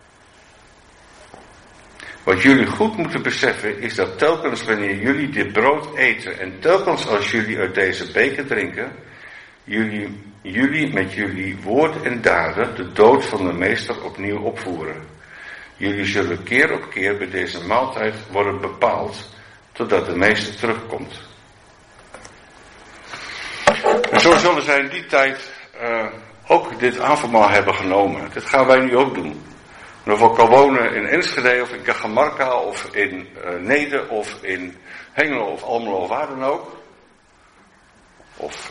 Wat jullie goed moeten beseffen is dat telkens wanneer jullie dit brood eten en telkens als jullie uit deze beker drinken, jullie, jullie met jullie woord en daden de dood van de meester opnieuw opvoeren. Jullie zullen keer op keer bij deze maaltijd worden bepaald totdat de meester terugkomt. En zo zullen zij in die tijd uh, ook dit avondmaal hebben genomen. Dat gaan wij nu ook doen. En of ik al wonen in Enschede of in Cajamarca of in uh, Nede of in Hengelo of Almelo of waar dan ook. Of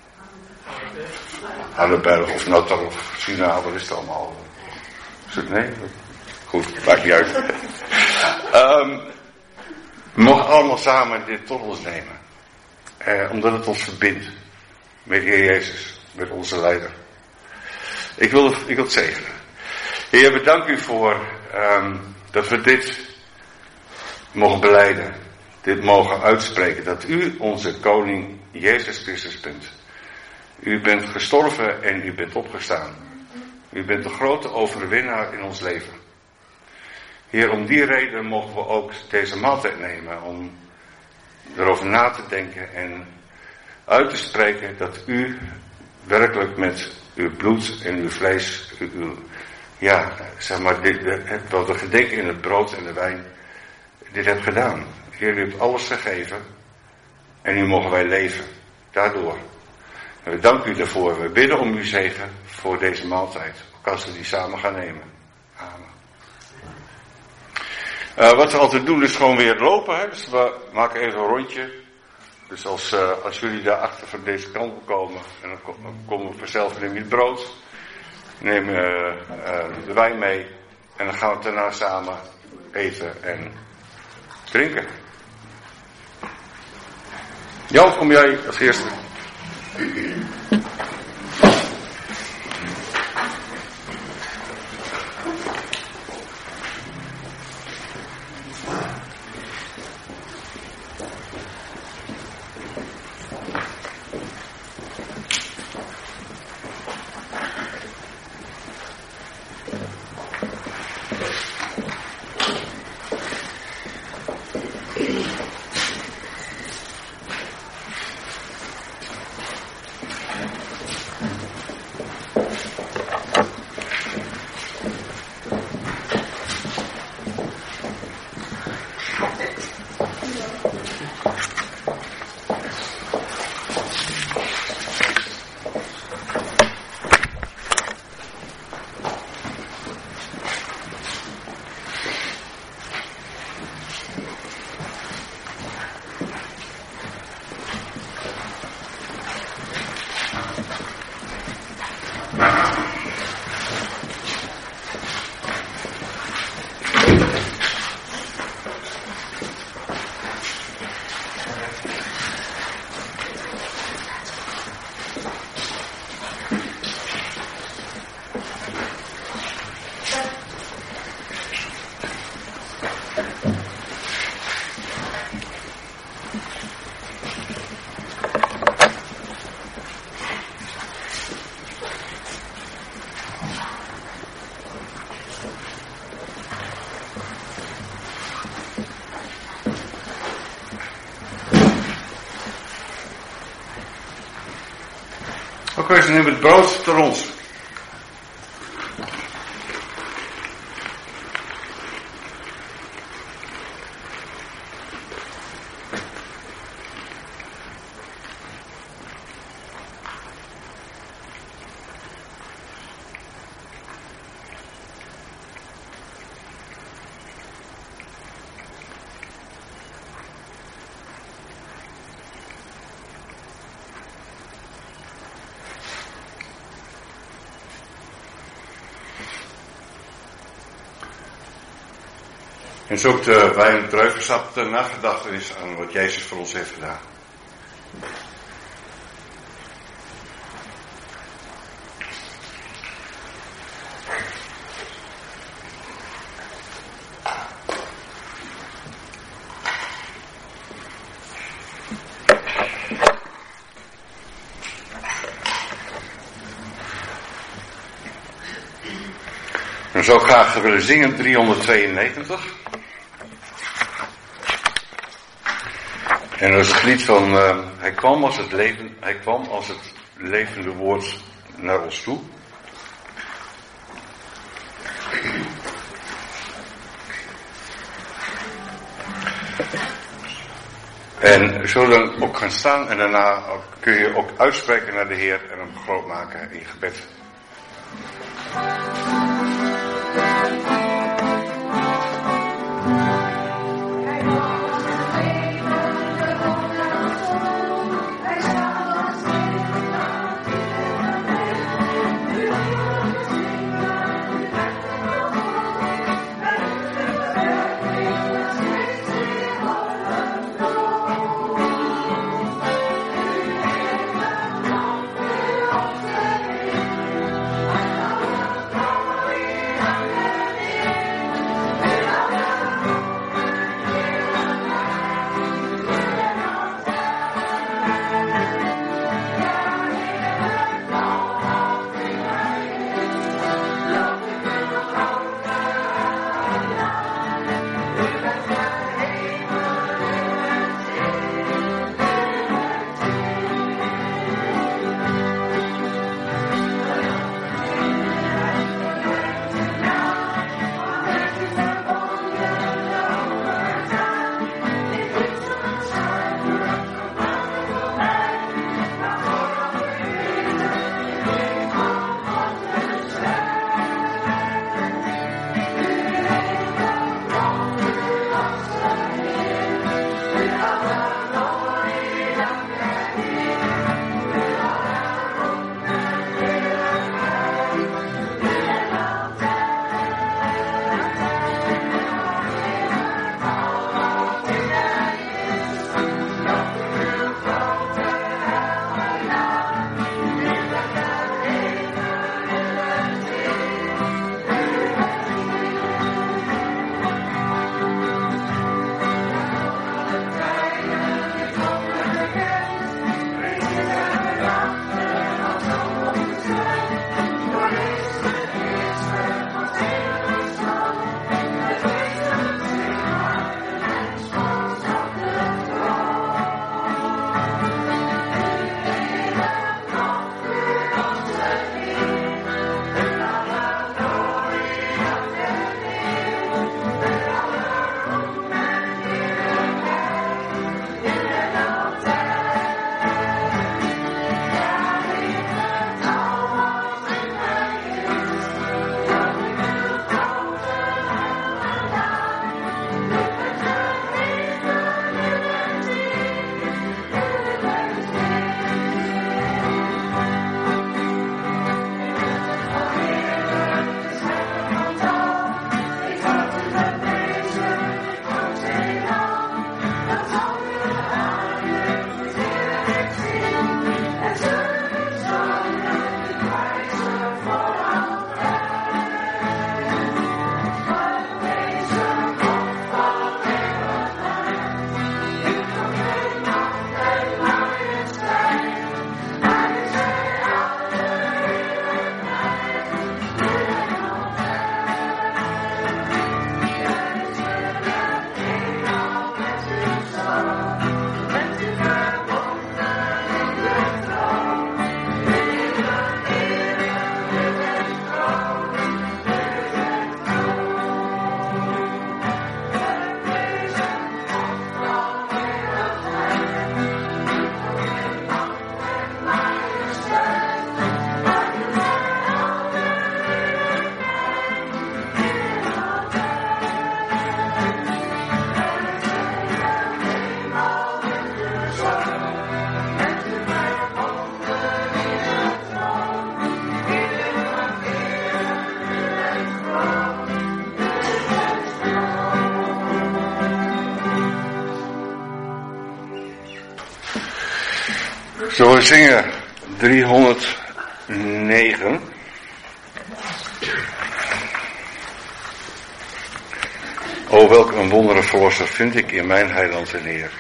Hardenberg of Natter of China, wat is het allemaal? Is het nee? Goed, maakt niet uit. um, we mogen allemaal samen dit tot ons nemen. Eh, omdat het ons verbindt. Met de Heer Jezus. Met onze leider. Ik wil, ik wil het zegenen. Heer, we danken u voor um, dat we dit mogen belijden. Dit mogen uitspreken. Dat u onze koning Jezus Christus bent. U bent gestorven en u bent opgestaan. U bent de grote overwinnaar in ons leven. Heer, om die reden mogen we ook deze maaltijd nemen. Om erover na te denken en uit te spreken dat u werkelijk met uw bloed en uw vlees, uw, uw, ja, zeg maar, dit, wat we gedenken in het brood en de wijn, dit hebt gedaan. Heer, u hebt alles gegeven en nu mogen wij leven. Daardoor. En we danken u daarvoor. We bidden om uw zegen voor deze maaltijd. Ook als we die samen gaan nemen. Amen. Uh, wat we altijd doen is gewoon weer lopen. Hè? Dus we maken even een rondje. Dus als, uh, als jullie daar achter van deze kant op komen. En dan, kom, dan komen we vanzelf, neem je het brood. Neem uh, uh, de wijn mee. En dan gaan we daarna samen eten en drinken. Jan, kom jij als eerste. Oké, ze nemen het brood ter ons. En zo ook de wijn en druivensap ter nagedachtenis aan wat Jezus voor ons heeft gedaan. En zo graag willen zingen driehonderdtweeënnegentig. En dat is het lied van, uh, hij kwam als het leven, hij kwam als het levende woord naar ons toe. En zullen dan ook gaan staan en daarna kun je ook uitspreken naar de Heer en hem groot maken in gebed. Zullen we zingen driehonderdnegen. O, welk een wondere verlosser vind ik in mijn heiland en Heer.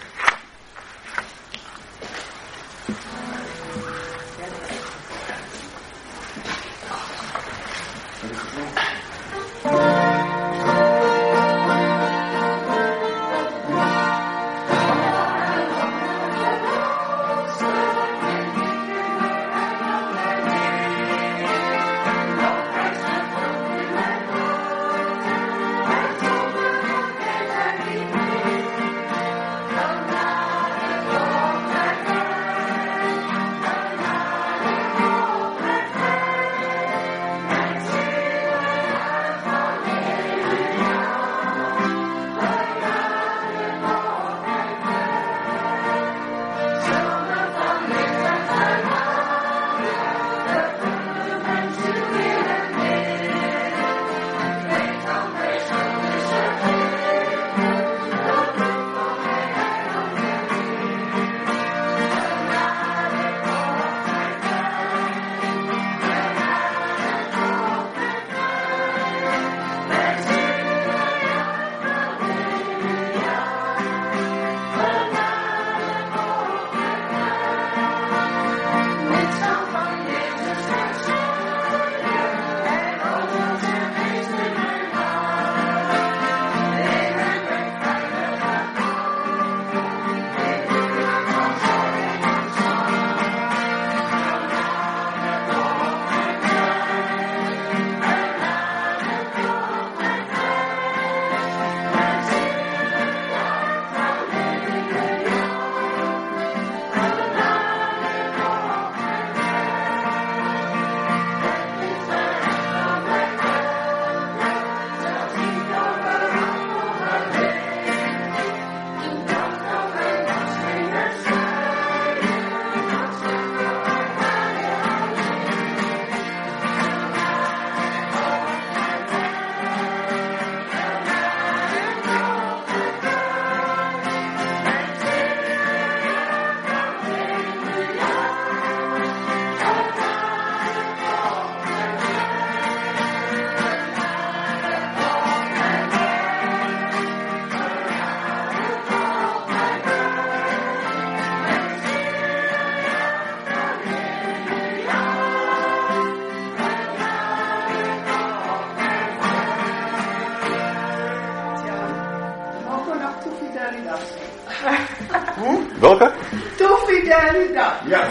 Welke? Toefidelidad. Ja.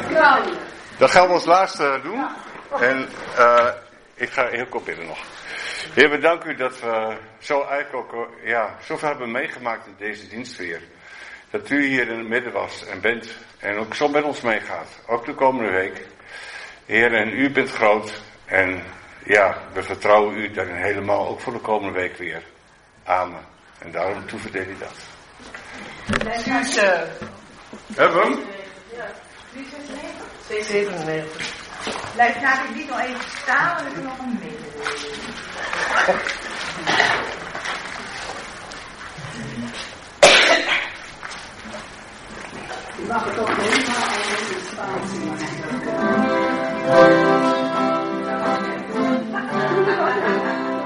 Dat gaan we ons laatste doen. Ja. En uh, ik ga heel kort bidden nog. Heer, we danken u dat we zo eigenlijk ook ja, zoveel hebben meegemaakt in deze dienst weer. Dat u hier in het midden was en bent. En ook zo met ons meegaat. Ook de komende week. Heer, en u bent groot. En ja, we vertrouwen u daarin helemaal. Ook voor de komende week weer. Amen. En daarom toeverdeel ik dat. Dus, uh, Hebben we hem? zevenennegentig. Blijf laat ik die nog even staan, want ik heb nog een midden. Je mag het ook helemaal in het Spaans zien.